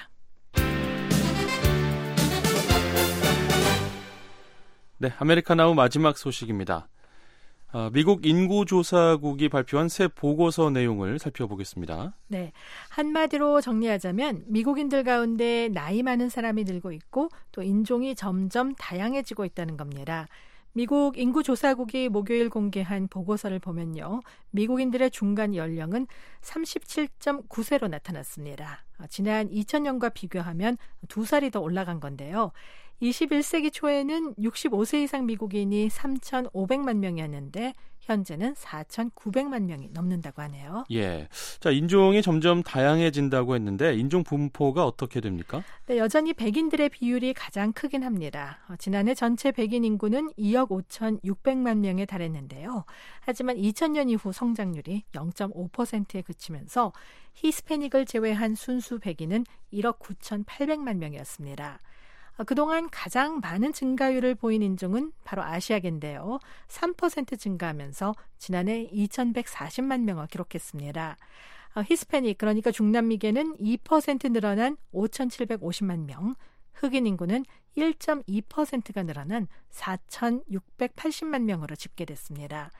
네, 아메리카나우 마지막 소식입니다. 어, 미국 인구조사국이 발표한 새 보고서 내용을 살펴보겠습니다. 네, 한마디로 정리하자면 미국인들 가운데 나이 많은 사람이 늘고 있고 또 인종이 점점 다양해지고 있다는 겁니다. 미국 인구조사국이 목요일 공개한 보고서를 보면요. 미국인들의 중간 연령은 삼십칠 점 구 세로 나타났습니다. 지난 이천 년과 비교하면 두 살이 더 올라간 건데요. 이십일 세기 초에는 육십오 세 이상 미국인이 삼천오백만 명이었는데 현재는 사천구백만 명이 넘는다고 하네요. 예, 자 인종이 점점 다양해진다고 했는데 인종 분포가 어떻게 됩니까? 네, 여전히 백인들의 비율이 가장 크긴 합니다. 어, 지난해 전체 백인 인구는 이억 오천육백만 명에 달했는데요. 하지만 이천 년 이후 성장률이 영 점 오 퍼센트에 그치면서 히스패닉을 제외한 순수 백인은 일억 구천팔백만 명이었습니다. 그동안 가장 많은 증가율을 보인 인종은 바로 아시아계인데요. 삼 퍼센트 증가하면서 지난해 이천백사십만 명을 기록했습니다. 히스패닉, 그러니까 중남미계는 이 퍼센트 늘어난 오천칠백오십만 명, 흑인 인구는 일 점 이 퍼센트가 늘어난 사천육백팔십만 명으로 집계됐습니다.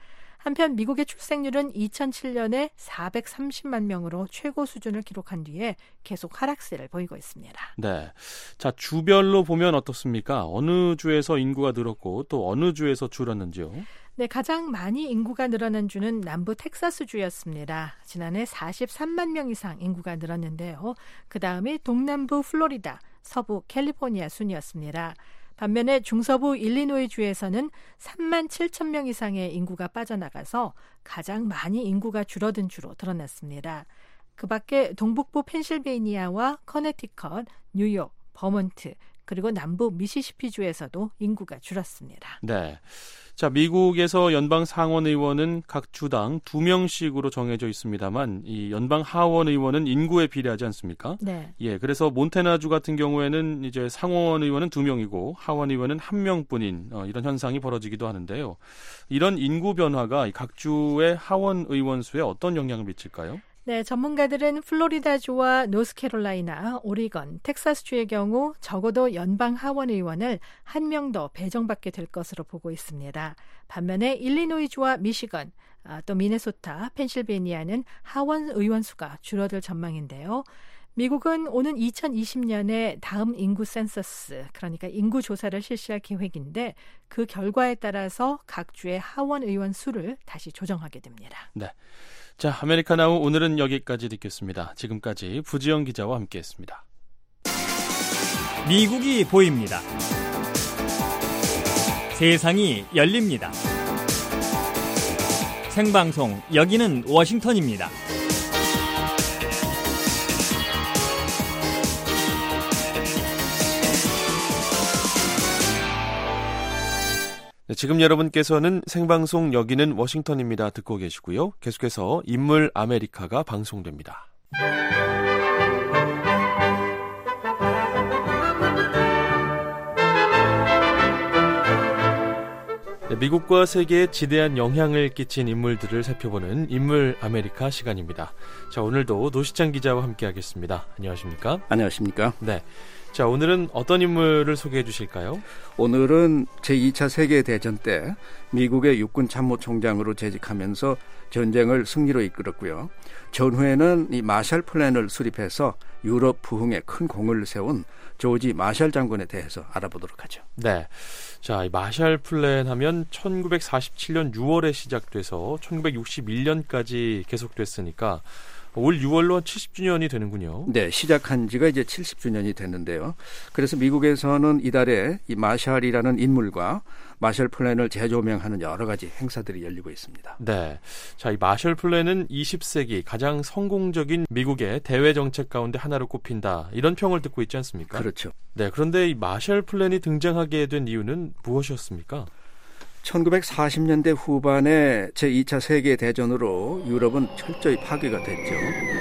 한편 미국의 출생률은 이천칠 년에 사백삼십만 명으로 최고 수준을 기록한 뒤에 계속 하락세를 보이고 있습니다. 네. 자, 주별로 보면 어떻습니까? 어느 주에서 인구가 늘었고 또 어느 주에서 줄었는지요? 네, 가장 많이 인구가 늘어난 주는 남부 텍사스주였습니다. 지난해 사십삼만 명 이상 인구가 늘었는데요. 그 다음에 동남부 플로리다, 서부 캘리포니아 순이었습니다. 반면에 중서부 일리노이주에서는 삼만 칠천 명 이상의 인구가 빠져나가서 가장 많이 인구가 줄어든 주로 드러났습니다. 그 밖에 동북부 펜실베이니아와 커네티컷, 뉴욕, 버몬트, 그리고 남부 미시시피주에서도 인구가 줄었습니다. 네. 자, 미국에서 연방 상원 의원은 각 주당 두 명씩으로 정해져 있습니다만 이 연방 하원 의원은 인구에 비례하지 않습니까? 네. 예, 그래서 몬태나주 같은 경우에는 이제 상원 의원은 두 명이고 하원 의원은 한 명뿐인 어, 이런 현상이 벌어지기도 하는데요. 이런 인구 변화가 각 주의 하원 의원 수에 어떤 영향을 미칠까요? 네, 전문가들은 플로리다주와 노스캐롤라이나, 오리건, 텍사스주의 경우 적어도 연방 하원 의원을 한 명 더 배정받게 될 것으로 보고 있습니다. 반면에 일리노이주와 미시건, 또 미네소타, 펜실베이니아는 하원 의원 수가 줄어들 전망인데요. 미국은 오는 이천이십 년에 다음 인구 센서스, 그러니까 인구 조사를 실시할 계획인데 그 결과에 따라서 각 주의 하원 의원 수를 다시 조정하게 됩니다. 네. 자, 아메리카나우 오늘은 여기까지 듣겠습니다. 지금까지 부지영 기자와 함께했습니다. 미국이 보입니다. 세상이 열립니다. 생방송 여기는 워싱턴입니다. 네, 지금 여러분께서는 생방송 여기는 워싱턴입니다 듣고 계시고요. 계속해서 인물 아메리카가 방송됩니다. 네, 미국과 세계에 지대한 영향을 끼친 인물들을 살펴보는 인물 아메리카 시간입니다. 자, 오늘도 노시찬 기자와 함께하겠습니다. 안녕하십니까? 안녕하십니까? 네. 자, 오늘은 어떤 인물을 소개해 주실까요? 오늘은 제이 차 세계대전 때 미국의 육군 참모총장으로 재직하면서 전쟁을 승리로 이끌었고요. 전후에는 이 마샬 플랜을 수립해서 유럽 부흥에 큰 공을 세운 조지 마샬 장군에 대해서 알아보도록 하죠. 네. 자, 이 마샬 플랜 하면 천구백사십칠 년 유월에 시작돼서 천구백육십일 년까지 계속됐으니까 올 유월로 칠십 주년이 되는군요. 네, 시작한 지가 이제 칠십 주년이 됐는데요. 그래서 미국에서는 이달에 이 마샬이라는 인물과 마샬 플랜을 재조명하는 여러 가지 행사들이 열리고 있습니다. 네. 자, 이 마샬 플랜은 이십 세기 가장 성공적인 미국의 대외 정책 가운데 하나로 꼽힌다. 이런 평을 듣고 있지 않습니까? 그렇죠. 네, 그런데 이 마샬 플랜이 등장하게 된 이유는 무엇이었습니까? 천구백사십 년대 후반에 제이 차 세계대전으로 유럽은 철저히 파괴가 됐죠.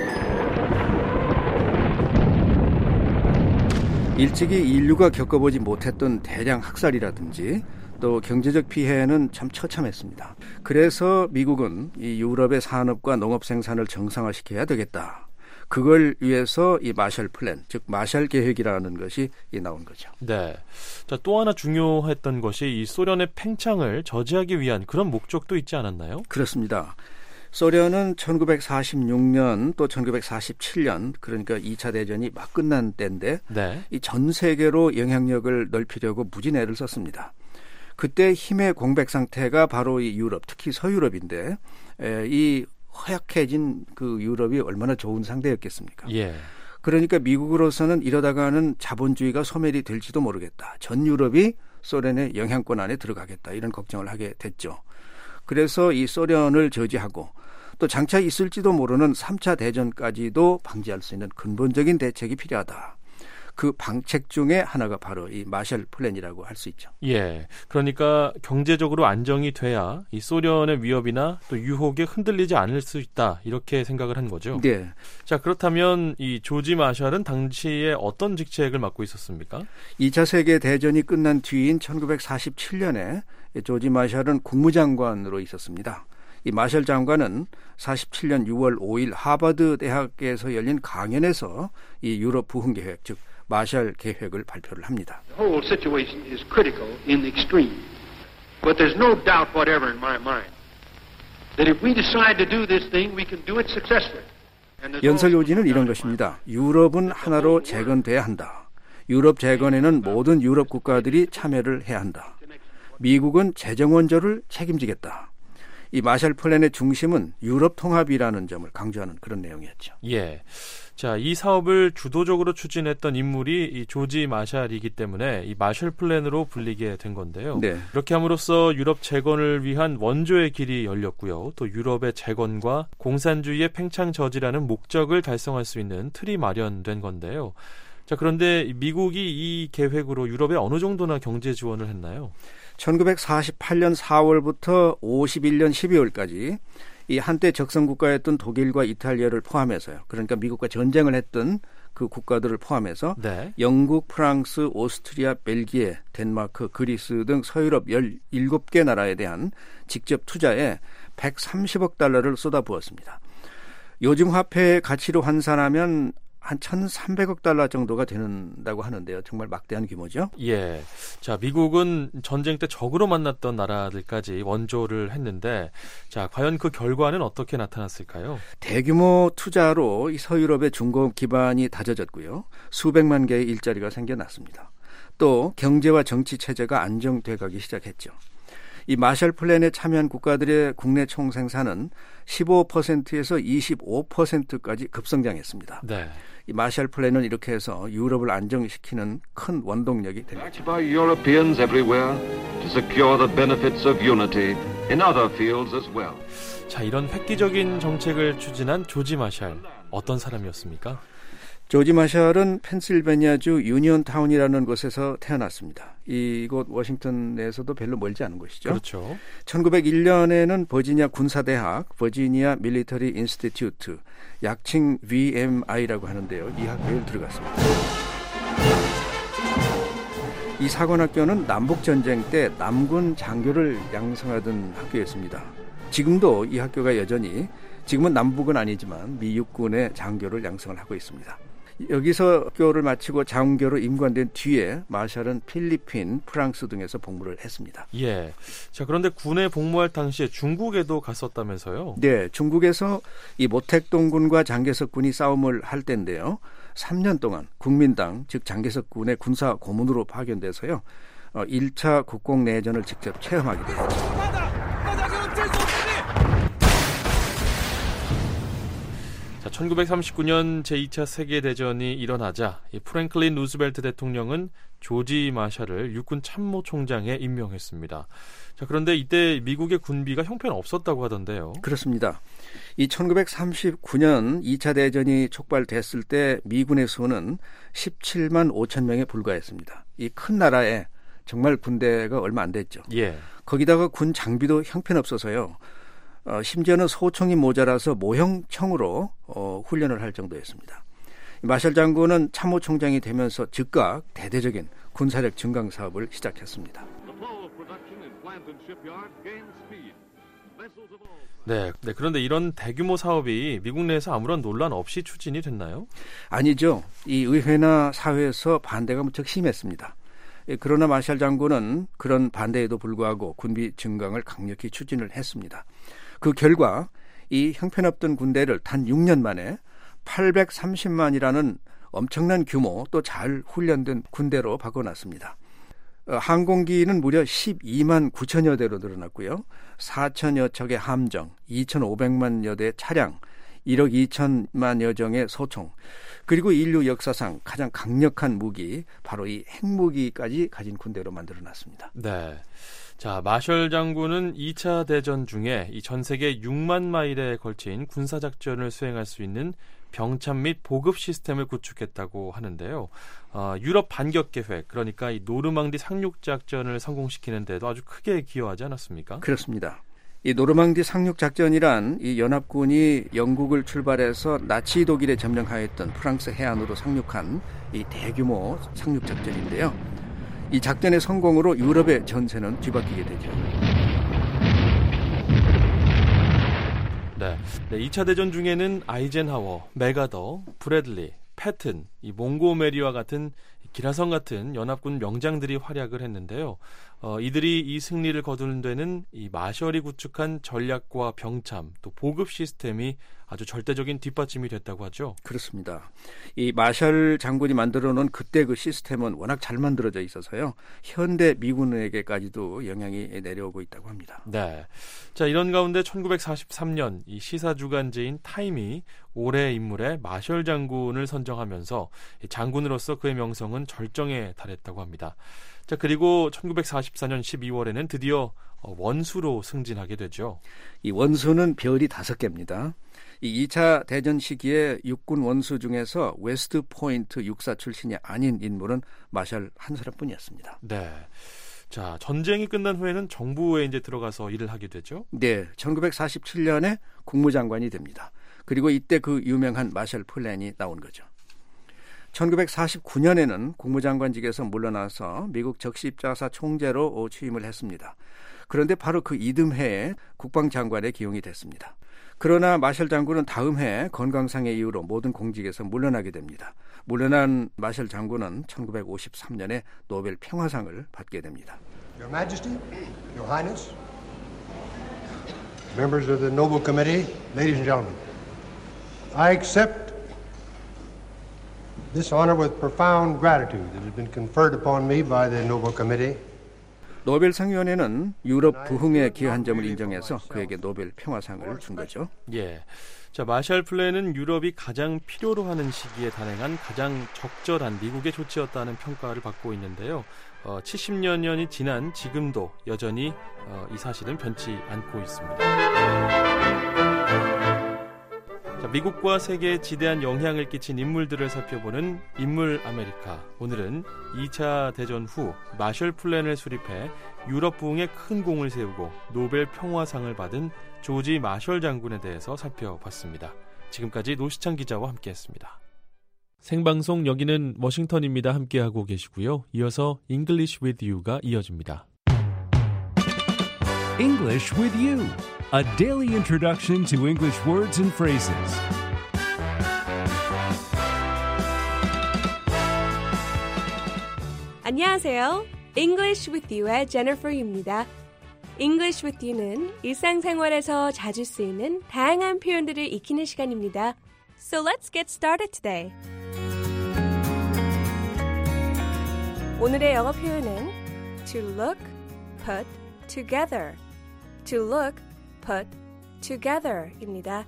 일찍이 인류가 겪어보지 못했던 대량 학살이라든지 또 경제적 피해는 참 처참했습니다. 그래서 미국은 이 유럽의 산업과 농업 생산을 정상화시켜야 되겠다. 그걸 위해서 이 마샬 플랜, 즉 마샬 계획이라는 것이 나온 거죠. 네. 자, 또 하나 중요했던 것이 이 소련의 팽창을 저지하기 위한 그런 목적도 있지 않았나요? 그렇습니다. 소련은 천구백사십육 년 또 천구백사십칠 년, 그러니까 이 차 대전이 막 끝난 때인데 네. 이 전 세계로 영향력을 넓히려고 무진 애를 썼습니다. 그때 힘의 공백 상태가 바로 이 유럽, 특히 서유럽인데 에, 이 허약해진 그 유럽이 얼마나 좋은 상대였겠습니까? 예. 그러니까 미국으로서는 이러다가는 자본주의가 소멸이 될지도 모르겠다. 전 유럽이 소련의 영향권 안에 들어가겠다. 이런 걱정을 하게 됐죠. 그래서 이 소련을 저지하고 또 장차 있을지도 모르는 삼 차 대전까지도 방지할 수 있는 근본적인 대책이 필요하다. 그 방책 중에 하나가 바로 이 마샬 플랜이라고 할 수 있죠. 예, 그러니까 경제적으로 안정이 돼야 이 소련의 위협이나 또 유혹에 흔들리지 않을 수 있다 이렇게 생각을 한 거죠. 네. 자, 그렇다면 이 조지 마샬은 당시에 어떤 직책을 맡고 있었습니까? 이 차 세계 대전이 끝난 뒤인 천구백사십칠 년에 조지 마샬은 국무장관으로 있었습니다. 이 마샬 장관은 사십칠 년 유월 오일 하버드 대학에서 열린 강연에서 이 유럽 부흥 계획, 즉 마샬 계획을 발표를 합니다. The whole situation is critical in the extreme. But there's no doubt whatever in my mind that if we decide to do this thing, we can do it successfully. 연설 요지는 이런 것입니다. 유럽은 하나로 재건돼야 한다. 유럽 재건에는 모든 유럽 국가들이 참여를 해야 한다. 미국은 재정 원조를 책임지겠다. 이 마샬 플랜의 중심은 유럽 통합이라는 점을 강조하는 그런 내용이었죠. 예. 자, 이 사업을 주도적으로 추진했던 인물이 이 조지 마샬이기 때문에 이 마샬 플랜으로 불리게 된 건데요. 네. 이렇게 함으로써 유럽 재건을 위한 원조의 길이 열렸고요. 또 유럽의 재건과 공산주의의 팽창 저지라는 목적을 달성할 수 있는 틀이 마련된 건데요. 자, 그런데 미국이 이 계획으로 유럽에 어느 정도나 경제 지원을 했나요? 천구백사십팔 년 사월부터 오십일 년 십이월까지 이 한때 적성 국가였던 독일과 이탈리아를 포함해서요. 그러니까 미국과 전쟁을 했던 그 국가들을 포함해서 네. 영국, 프랑스, 오스트리아, 벨기에, 덴마크, 그리스 등 서유럽 열일곱 개 나라에 대한 직접 투자에 백삼십억 달러를 쏟아부었습니다. 요즘 화폐의 가치로 환산하면 한 천삼백억 달러 정도가 된다고 하는데요. 정말 막대한 규모죠. 예. 자, 미국은 전쟁 때 적으로 만났던 나라들까지 원조를 했는데, 자, 과연 그 결과는 어떻게 나타났을까요? 대규모 투자로 이 서유럽의 중공업 기반이 다져졌고요. 수백만 개의 일자리가 생겨났습니다. 또 경제와 정치 체제가 안정돼 가기 시작했죠. 이 마샬 플랜에 참여한 국가들의 국내 총생산은 십오 퍼센트에서 이십오 퍼센트까지 급성장했습니다. 네. 이 마샬 플랜은 이렇게 해서 유럽을 안정시키는 큰 원동력이 된 거죠. By Europeans everywhere to secure the benefits of unity in other fields as well. 자, 이런 획기적인 정책을 추진한 조지 마샬, 어떤 사람이었습니까? 조지 마샬은 펜실베니아주 유니온타운이라는 곳에서 태어났습니다. 이곳 워싱턴에서도 별로 멀지 않은 곳이죠. 그렇죠. 천구백일 년에는 버지니아 군사대학, 버지니아 밀리터리 인스티튜트, 약칭 브이엠아이라고 하는데요. 이 학교에 들어갔습니다. 이 사관학교는 남북전쟁 때 남군 장교를 양성하던 학교였습니다. 지금도 이 학교가 여전히, 지금은 남북은 아니지만 미 육군의 장교를 양성을 하고 있습니다. 여기서 학교를 마치고 장교로 임관된 뒤에 마샬은 필리핀, 프랑스 등에서 복무를 했습니다. 예. 자, 그런데 군에 복무할 당시에 중국에도 갔었다면서요? 네, 중국에서 이 모택동군과 장개석 군이 싸움을 할 때인데요. 삼 년 동안 국민당, 즉 장개석 군의 군사 고문으로 파견돼서요. 어, 일 차 국공내전을 직접 체험하기도 했죠. 자, 천구백삼십구 년 제이 차 세계대전이 일어나자 이 프랭클린 루즈벨트 대통령은 조지 마샬을 육군 참모총장에 임명했습니다. 자, 그런데 이때 미국의 군비가 형편없었다고 하던데요. 그렇습니다. 이 천구백삼십구 년 이 차 대전이 촉발됐을 때 미군의 수는 십칠만 오천 명에 불과했습니다. 이 큰 나라에 정말 군대가 얼마 안 됐죠. 예. 거기다가 군 장비도 형편없어서요. 어, 심지어는 소총이 모자라서 모형총으로 어, 훈련을 할 정도였습니다. 마샬 장군은 참모총장이 되면서 즉각 대대적인 군사력 증강 사업을 시작했습니다. 네, 네, 그런데 이런 대규모 사업이 미국 내에서 아무런 논란 없이 추진이 됐나요? 아니죠. 이 의회나 사회에서 반대가 무척 심했습니다. 그러나 마샬 장군은 그런 반대에도 불구하고 군비 증강을 강력히 추진을 했습니다. 그 결과 이 형편없던 군대를 단 육 년 만에 팔백삼십만이라는 엄청난 규모 또 잘 훈련된 군대로 바꿔놨습니다. 어, 항공기는 무려 십이만 구천여 대로 늘어났고요. 사천여 척의 함정, 이천오백만여 대의 차량, 일억 이천만여 정의 소총, 그리고 인류 역사상 가장 강력한 무기, 바로 이 핵무기까지 가진 군대로 만들어놨습니다. 네. 자, 마셜 장군은 이 차 대전 중에 이 전 세계 육만 마일에 걸친 군사작전을 수행할 수 있는 병참 및 보급 시스템을 구축했다고 하는데요. 어, 유럽 반격 계획, 그러니까 이 노르망디 상륙작전을 성공시키는 데도 아주 크게 기여하지 않았습니까? 그렇습니다. 이 노르망디 상륙작전이란 이 연합군이 영국을 출발해서 나치 독일에 점령하였던 프랑스 해안으로 상륙한 이 대규모 상륙작전인데요. 이 작전의 성공으로 유럽의 전세는 뒤바뀌게 되죠. 네. 네, 이 차 대전 중에는 아이젠하워, 메가더, 브래들리, 패튼, 이 몽고메리와 같은 기라성 같은 연합군 명장들이 활약을 했는데요. 어, 이들이 이 승리를 거두는 데는 이 마셜이 구축한 전략과 병참 또 보급 시스템이 아주 절대적인 뒷받침이 됐다고 하죠. 그렇습니다. 이 마셜 장군이 만들어놓은 그때 그 시스템은 워낙 잘 만들어져 있어서요. 현대 미군에게까지도 영향이 내려오고 있다고 합니다. 네. 자, 이런 가운데 천구백사십삼 년 이 시사 주간지인 타임이 올해의 인물에 마셜 장군을 선정하면서 장군으로서 그의 명성은 절정에 달했다고 합니다. 자, 그리고 천구백사십사 년 십이월에는 드디어 원수로 승진하게 되죠. 이 원수는 별이 다섯 개입니다. 이 이 차 대전 시기에 육군 원수 중에서 웨스트 포인트 육사 출신이 아닌 인물은 마셜 한 사람뿐이었습니다. 네. 자, 전쟁이 끝난 후에는 정부에 이제 들어가서 일을 하게 되죠. 네, 천구백사십칠 년에 국무장관이 됩니다. 그리고 이때 그 유명한 마셜 플랜이 나온 거죠. 천구백사십구 년에는 국무장관직에서 물러나서 미국 적시입자사 총재로 취임을 했습니다. 그런데 바로 그 이듬해에 국방장관에 기용이 됐습니다. 그러나 마셜 장군은 다음 해 건강상의 이유로 모든 공직에서 물러나게 됩니다. 물러난 마셜 장군은 천구백오십삼 년에 노벨 평화상을 받게 됩니다. Your Majesty, Your Highness, members of the Nobel Committee, ladies and gentlemen, I accept this honor with profound gratitude that has been conferred upon me by the Nobel Committee. 노벨상위원회는 유럽 부흥에 기여한 점을 인정해서 그에게 노벨 평화상을 준 거죠. 예. 자, 마셜 플랜은 유럽이 가장 필요로 하는 시기에 단행한 가장 적절한 미국의 조치였다는 평가를 받고 있는데요. 어, 칠십 년이 지난 지금도 여전히 어, 이 사실은 변치 않고 있습니다. 자, 미국과 세계에 지대한 영향을 끼친 인물들을 살펴보는 인물 아메리카. 오늘은 이 차 대전 후 마셜 플랜을 수립해 유럽 부흥에 큰 공을 세우고 노벨 평화상을 받은 조지 마셜 장군에 대해서 살펴봤습니다. 지금까지 노시창 기자와 함께했습니다. 생방송 여기는 워싱턴입니다. 함께하고 계시고요. 이어서 English with You가 이어집니다. English with You, a daily introduction to English words and phrases. 안녕하세요. English with You의 제니퍼입니다. English with You는 일상생활에서 자주 쓰이는 다양한 표현들을 익히는 시간입니다. So let's get started today. 오늘의 영어 표현은 to look, put together. to look, put together입니다.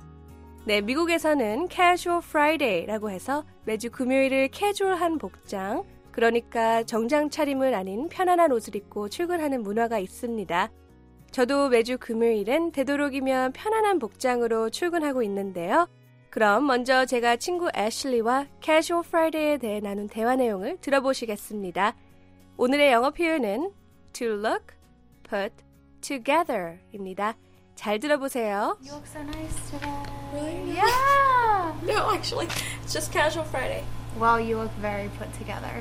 네, 미국에서는 casual Friday라고 해서 매주 금요일을 캐주얼한 복장, 그러니까 정장 차림을 아닌 편안한 옷을 입고 출근하는 문화가 있습니다. 저도 매주 금요일은 되도록이면 편안한 복장으로 출근하고 있는데요. 그럼 먼저 제가 친구 애슐리와 Casual Friday에 대해 나눈 대화 내용을 들어보시겠습니다. 오늘의 영어 표현은 to look, put together입니다. 잘 들어보세요. You look so nice today. Really? Yeah. No, actually, it's just Casual Friday. Well, you look very put together.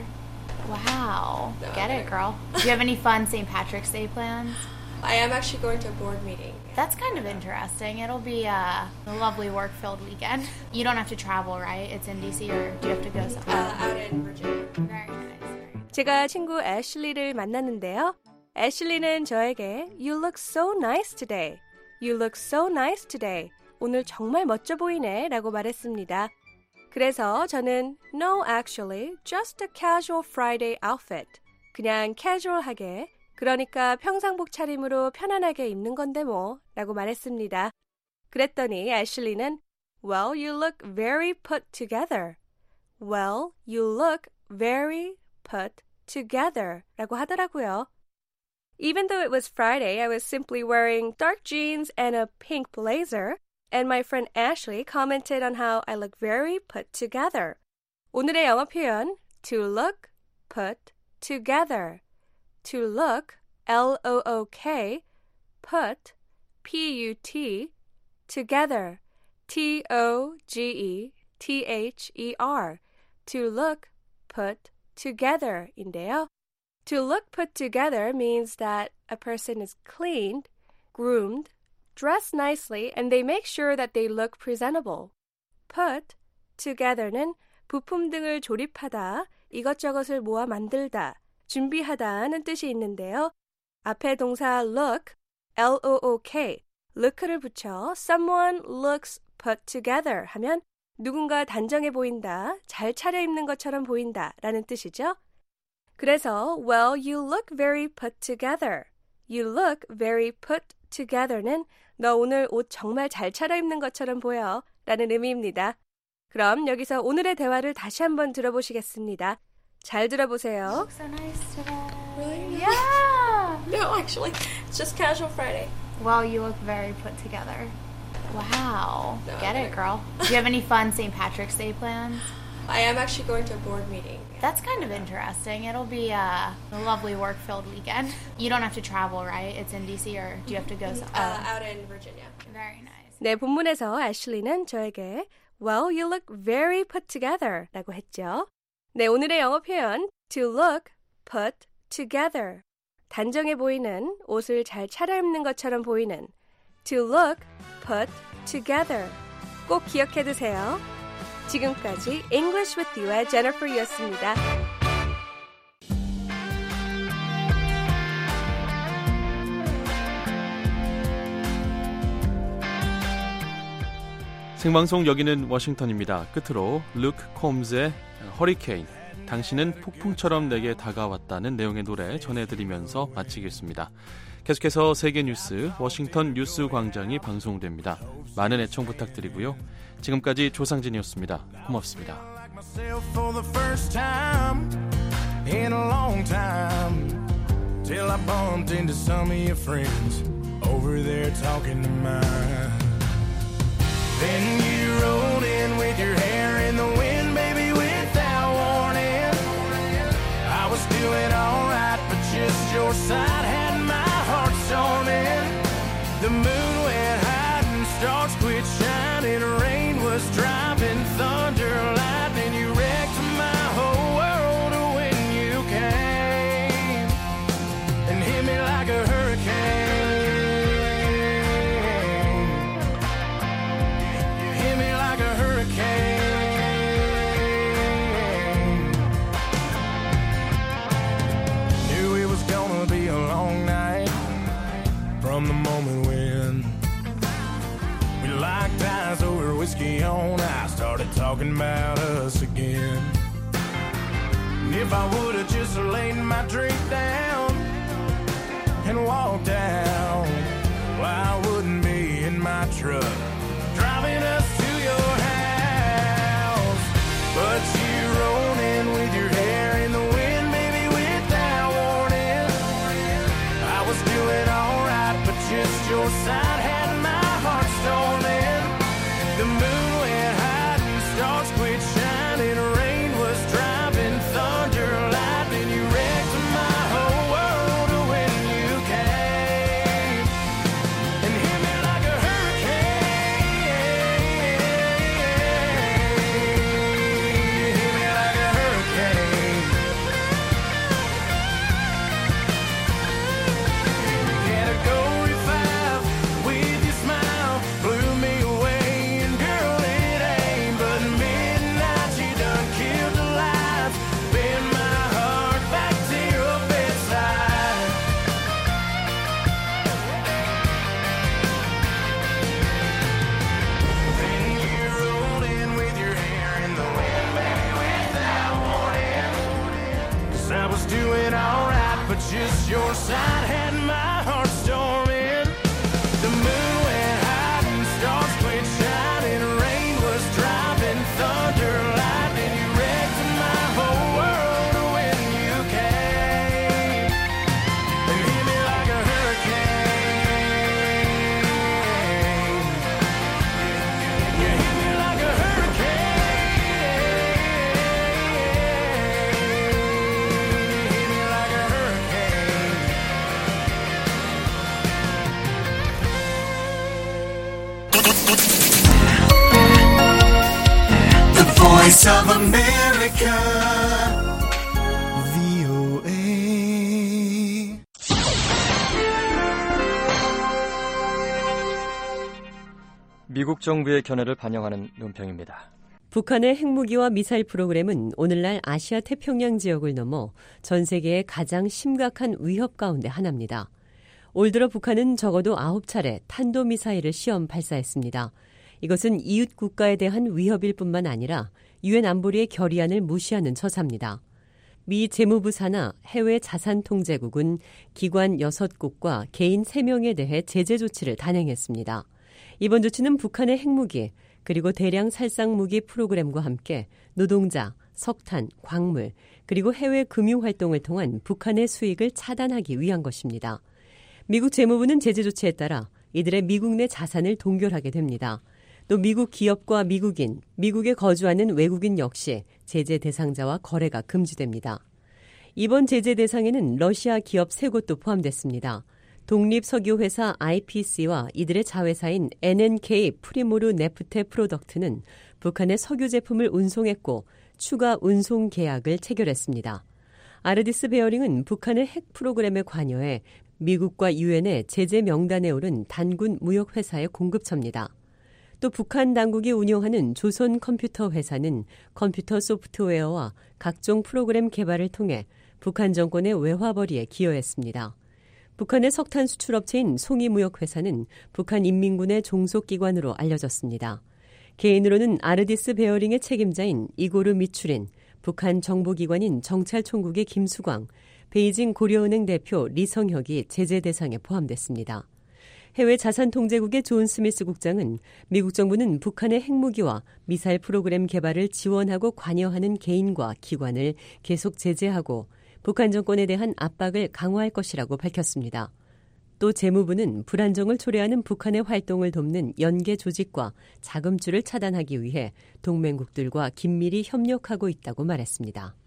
Wow. No, Get it, girl. Do you have any fun Saint Patrick's Day plans? I am actually going to a board meeting. That's kind of interesting. It'll be uh, a lovely work-filled weekend. You don't have to travel, right? It's in D C, or do you have to go somewhere? Uh, out in Virginia. Very nice. 제가 친구 애슐리를 만났는데요. 애슐리는 저에게 You look so nice today. You look so nice today. 오늘 정말 멋져 보이네 라고 말했습니다. 그래서 저는 No, actually, just a casual Friday outfit. 그냥 캐주얼하게, 그러니까 평상복 차림으로 편안하게 입는 건데 뭐 라고 말했습니다. 그랬더니 애슐리는 Well, you look very put together. Well, you look very put together 라고 하더라고요. Even though it was Friday, I was simply wearing dark jeans and a pink blazer, and my friend Ashley commented on how I look very put together. 오늘의 영어 표현, to look, put together. To look, L O O K, put, P U T, together, T O G E T H E R. To look, put together인데요. To look put together means that a person is cleaned, groomed, dressed nicely, and they make sure that they look presentable. Put together는 부품 등을 조립하다, 이것저것을 모아 만들다 준비하다는 뜻이 있는데요. 앞에 동사 look, L O O K, look를 붙여 someone looks put together 하면 누군가 단정해 보인다, 잘 차려입는 것처럼 보인다 라는 뜻이죠. 그래서 well, you look very put together. You look very put together는 너 오늘 옷 정말 잘 차려입는 것처럼 보여 라는 의미입니다. 그럼 여기서 오늘의 대화를 다시 한번 들어보시겠습니다. 잘 들어보세요. You look so nice today. Really? Yeah. No, actually, it's just casual Friday. Well, you look very put together. Wow. No, Get no. it, girl. Do you have any fun Saint Patrick's Day plans? I am actually going to a board meeting. That's kind of interesting. It'll be uh, a lovely work-filled weekend. You don't have to travel, right? It's in D C, or do you have to go? So- Uh, out in Virginia. Very nice. 네, 본문에서 애슐리는 저에게 Well, you look very put together 라고 했죠. 네, 오늘의 영어 표현 to look put together. 단정해 보이는, 옷을 잘 차려입는 것처럼 보이는 to look put together. 꼭 기억해 두세요. 지금까지 English with You의 제니퍼였습니다. 생방송 여기는 워싱턴입니다. 끝으로 루크 콤즈의 허리케인, 당신은 폭풍처럼 내게 다가왔다는 내용의 노래 전해드리면서 마치겠습니다. 계속해서 세계 뉴스 워싱턴 뉴스 광장이 방송됩니다. 많은 애청 부탁드리고요. 지금까지 조상진이었습니다. 고맙습니다. For the first time in a long time, till I bumped into some of your friends over there talking to mine. Then you rolled in with your hair in the wind, baby, without warning. I was doing alright, but just your side had my heart storming. The moon went high and stars quit shining. Rain was dropping, thunder, lightning. You wrecked my whole world when you came and hit me like a hurricane. You hit me like a hurricane. Knew it was gonna be a long night from the moment when we locked eyes over whiskey on ice, started talking about us again. And if I would've just laid my drink down and walked out, well, I wouldn't be in my truck driving us to your house. But you rolled in with your hair in the wind, baby, without warning. I was doing alright, but just your side had my heart storming. The moon went high and stars quit shining. Rain was dropping, thunder, lightning. You wrecked my whole world when you came and hit me like a hurricane. Hit me like a hurricane. Category five with your smile blew me away, and girl, it ain't but midnight. You done killed the lights, bend my heart back to your bedside. Then you rolled in with your hair in the wind, baby, without warning. 'Cause I was doing alright, but just your side had my heart storming. The moon went high and stars quit shining. Rain was dropping, thunder, lightning. You wrecked my whole world when you came and hit me like a hurricane. You hit me like a hurricane. Hit me like a hurricane. The voice of America. V O A. 미국 정부의 견해를 반영하는 논평입니다. 북한의 핵무기와 미사일 프로그램은 오늘날 아시아 태평양 지역을 넘어 전 세계의 가장 심각한 위협 가운데 하나입니다. 올 들어 북한은 적어도 아홉 차례 탄도미사일을 시험 발사했습니다. 이것은 이웃 국가에 대한 위협일 뿐만 아니라 유엔 안보리의 결의안을 무시하는 처사입니다. 미 재무부 산하 해외 자산통제국은 기관 여섯 곳과 개인 세 명에 대해 제재 조치를 단행했습니다. 이번 조치는 북한의 핵무기 그리고 대량 살상무기 프로그램과 함께 노동자, 석탄, 광물 그리고 해외 금융활동을 통한 북한의 수익을 차단하기 위한 것입니다. 미국 재무부는 제재 조치에 따라 이들의 미국 내 자산을 동결하게 됩니다. 또 미국 기업과 미국인, 미국에 거주하는 외국인 역시 제재 대상자와 거래가 금지됩니다. 이번 제재 대상에는 러시아 기업 세 곳도 포함됐습니다. 독립석유회사 아이피씨와 이들의 자회사인 엔엔케이 프리모르 네프테 프로덕트는 북한의 석유 제품을 운송했고 추가 운송 계약을 체결했습니다. 아르디스 베어링은 북한의 핵 프로그램에 관여해 미국과 유엔의 제재 명단에 오른 단군 무역회사의 공급처입니다. 또 북한 당국이 운영하는 조선 컴퓨터 회사는 컴퓨터 소프트웨어와 각종 프로그램 개발을 통해 북한 정권의 외화벌이에 기여했습니다. 북한의 석탄 수출업체인 송이무역회사는 북한 인민군의 종속기관으로 알려졌습니다. 개인으로는 아르디스 베어링의 책임자인 이고르 미추린, 북한 정보기관인 정찰총국의 김수광, 베이징 고려은행 대표 리성혁이 제재 대상에 포함됐습니다. 해외 자산통제국의 존 스미스 국장은 미국 정부는 북한의 핵무기와 미사일 프로그램 개발을 지원하고 관여하는 개인과 기관을 계속 제재하고 북한 정권에 대한 압박을 강화할 것이라고 밝혔습니다. 또 재무부는 불안정을 초래하는 북한의 활동을 돕는 연계 조직과 자금줄을 차단하기 위해 동맹국들과 긴밀히 협력하고 있다고 말했습니다.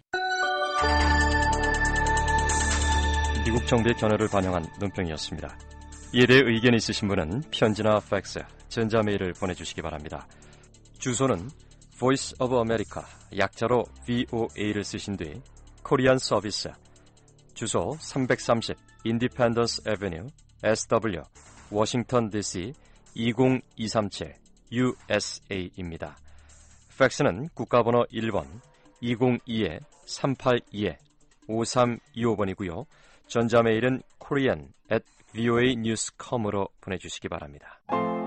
미국 정부의 견해를 반영한 논평이었습니다. 이에 대해 의견이 있으신 분은 편지나 팩스, 전자메일을 보내주시기 바랍니다. 주소는 Voice of America, 약자로 브이오에이를 쓰신 뒤 코리안 서비스, 주소 삼백삼십 Independence Avenue, 에스더블유, 워싱턴 디씨 이공이삼칠 유에스에이입니다. 팩스는 국가번호 일 번 이공이 삼팔이 오삼이오 번이고요. 전자메일은 korean at 브이오에이 뉴스 닷 컴으로 보내주시기 바랍니다.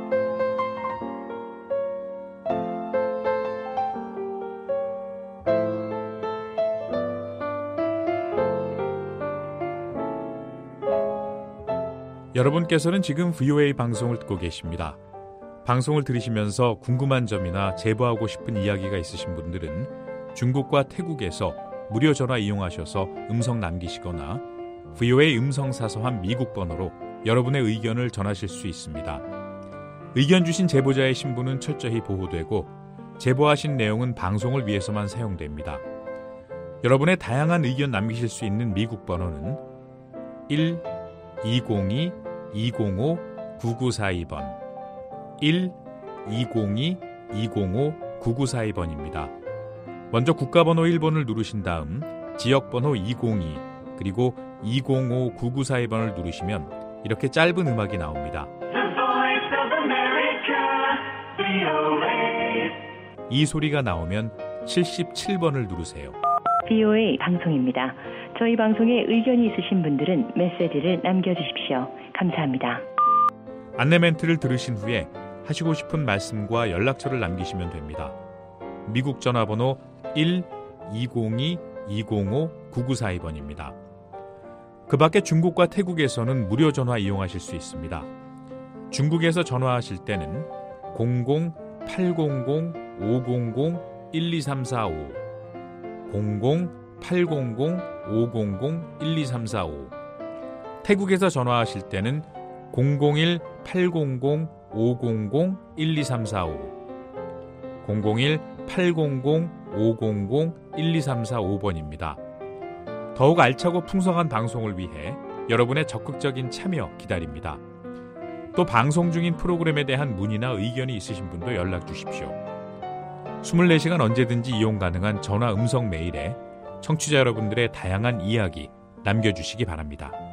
여러분께서는 지금 브이오에이 방송을 듣고 계십니다. 방송을 들으시면서 궁금한 점이나 제보하고 싶은 이야기가 있으신 분들은 중국과 태국에서 무료 전화 이용하셔서 음성 남기시거나 브이오에이 음성사서함 미국 번호로 여러분의 의견을 전하실 수 있습니다. 의견 주신 제보자의 신분은 철저히 보호되고 제보하신 내용은 방송을 위해서만 사용됩니다. 여러분의 다양한 의견 남기실 수 있는 미국 번호는 일 이공이 이공오 구구사이 번 일 이공이 이공오 구구사이 번입니다. 먼저 국가번호 일 번을 누르신 다음 지역번호 이공이 그리고 이공오 구구사이 번을 누르시면 이렇게 짧은 음악이 나옵니다. 이 소리가 나오면 칠십칠 번을 누르세요. 브이오에이 방송입니다. 저희 방송에 의견이 있으신 분들은 메시지를 남겨주십시오. 감사합니다. 안내 멘트를 들으신 후에 하시고 싶은 말씀과 연락처를 남기시면 됩니다. 미국 전화번호 일 이공이 이공오 구구사이 번입니다. 그 밖에 중국과 태국에서는 무료 전화 이용하실 수 있습니다. 중국에서 전화하실 때는 공공 팔공공 오공공 일이삼사오 공공 팔공공 오공공 일이삼사오 태국에서 전화하실 때는 공공일 팔공공 오공공 일이삼사오 공공일 팔공공 오공공 일이삼사오 번입니다. 더욱 알차고 풍성한 방송을 위해 여러분의 적극적인 참여 기다립니다. 또 방송 중인 프로그램에 대한 문의나 의견이 있으신 분도 연락 주십시오. 이십사 시간 언제든지 이용 가능한 전화 음성 메일에 청취자 여러분들의 다양한 이야기 남겨주시기 바랍니다.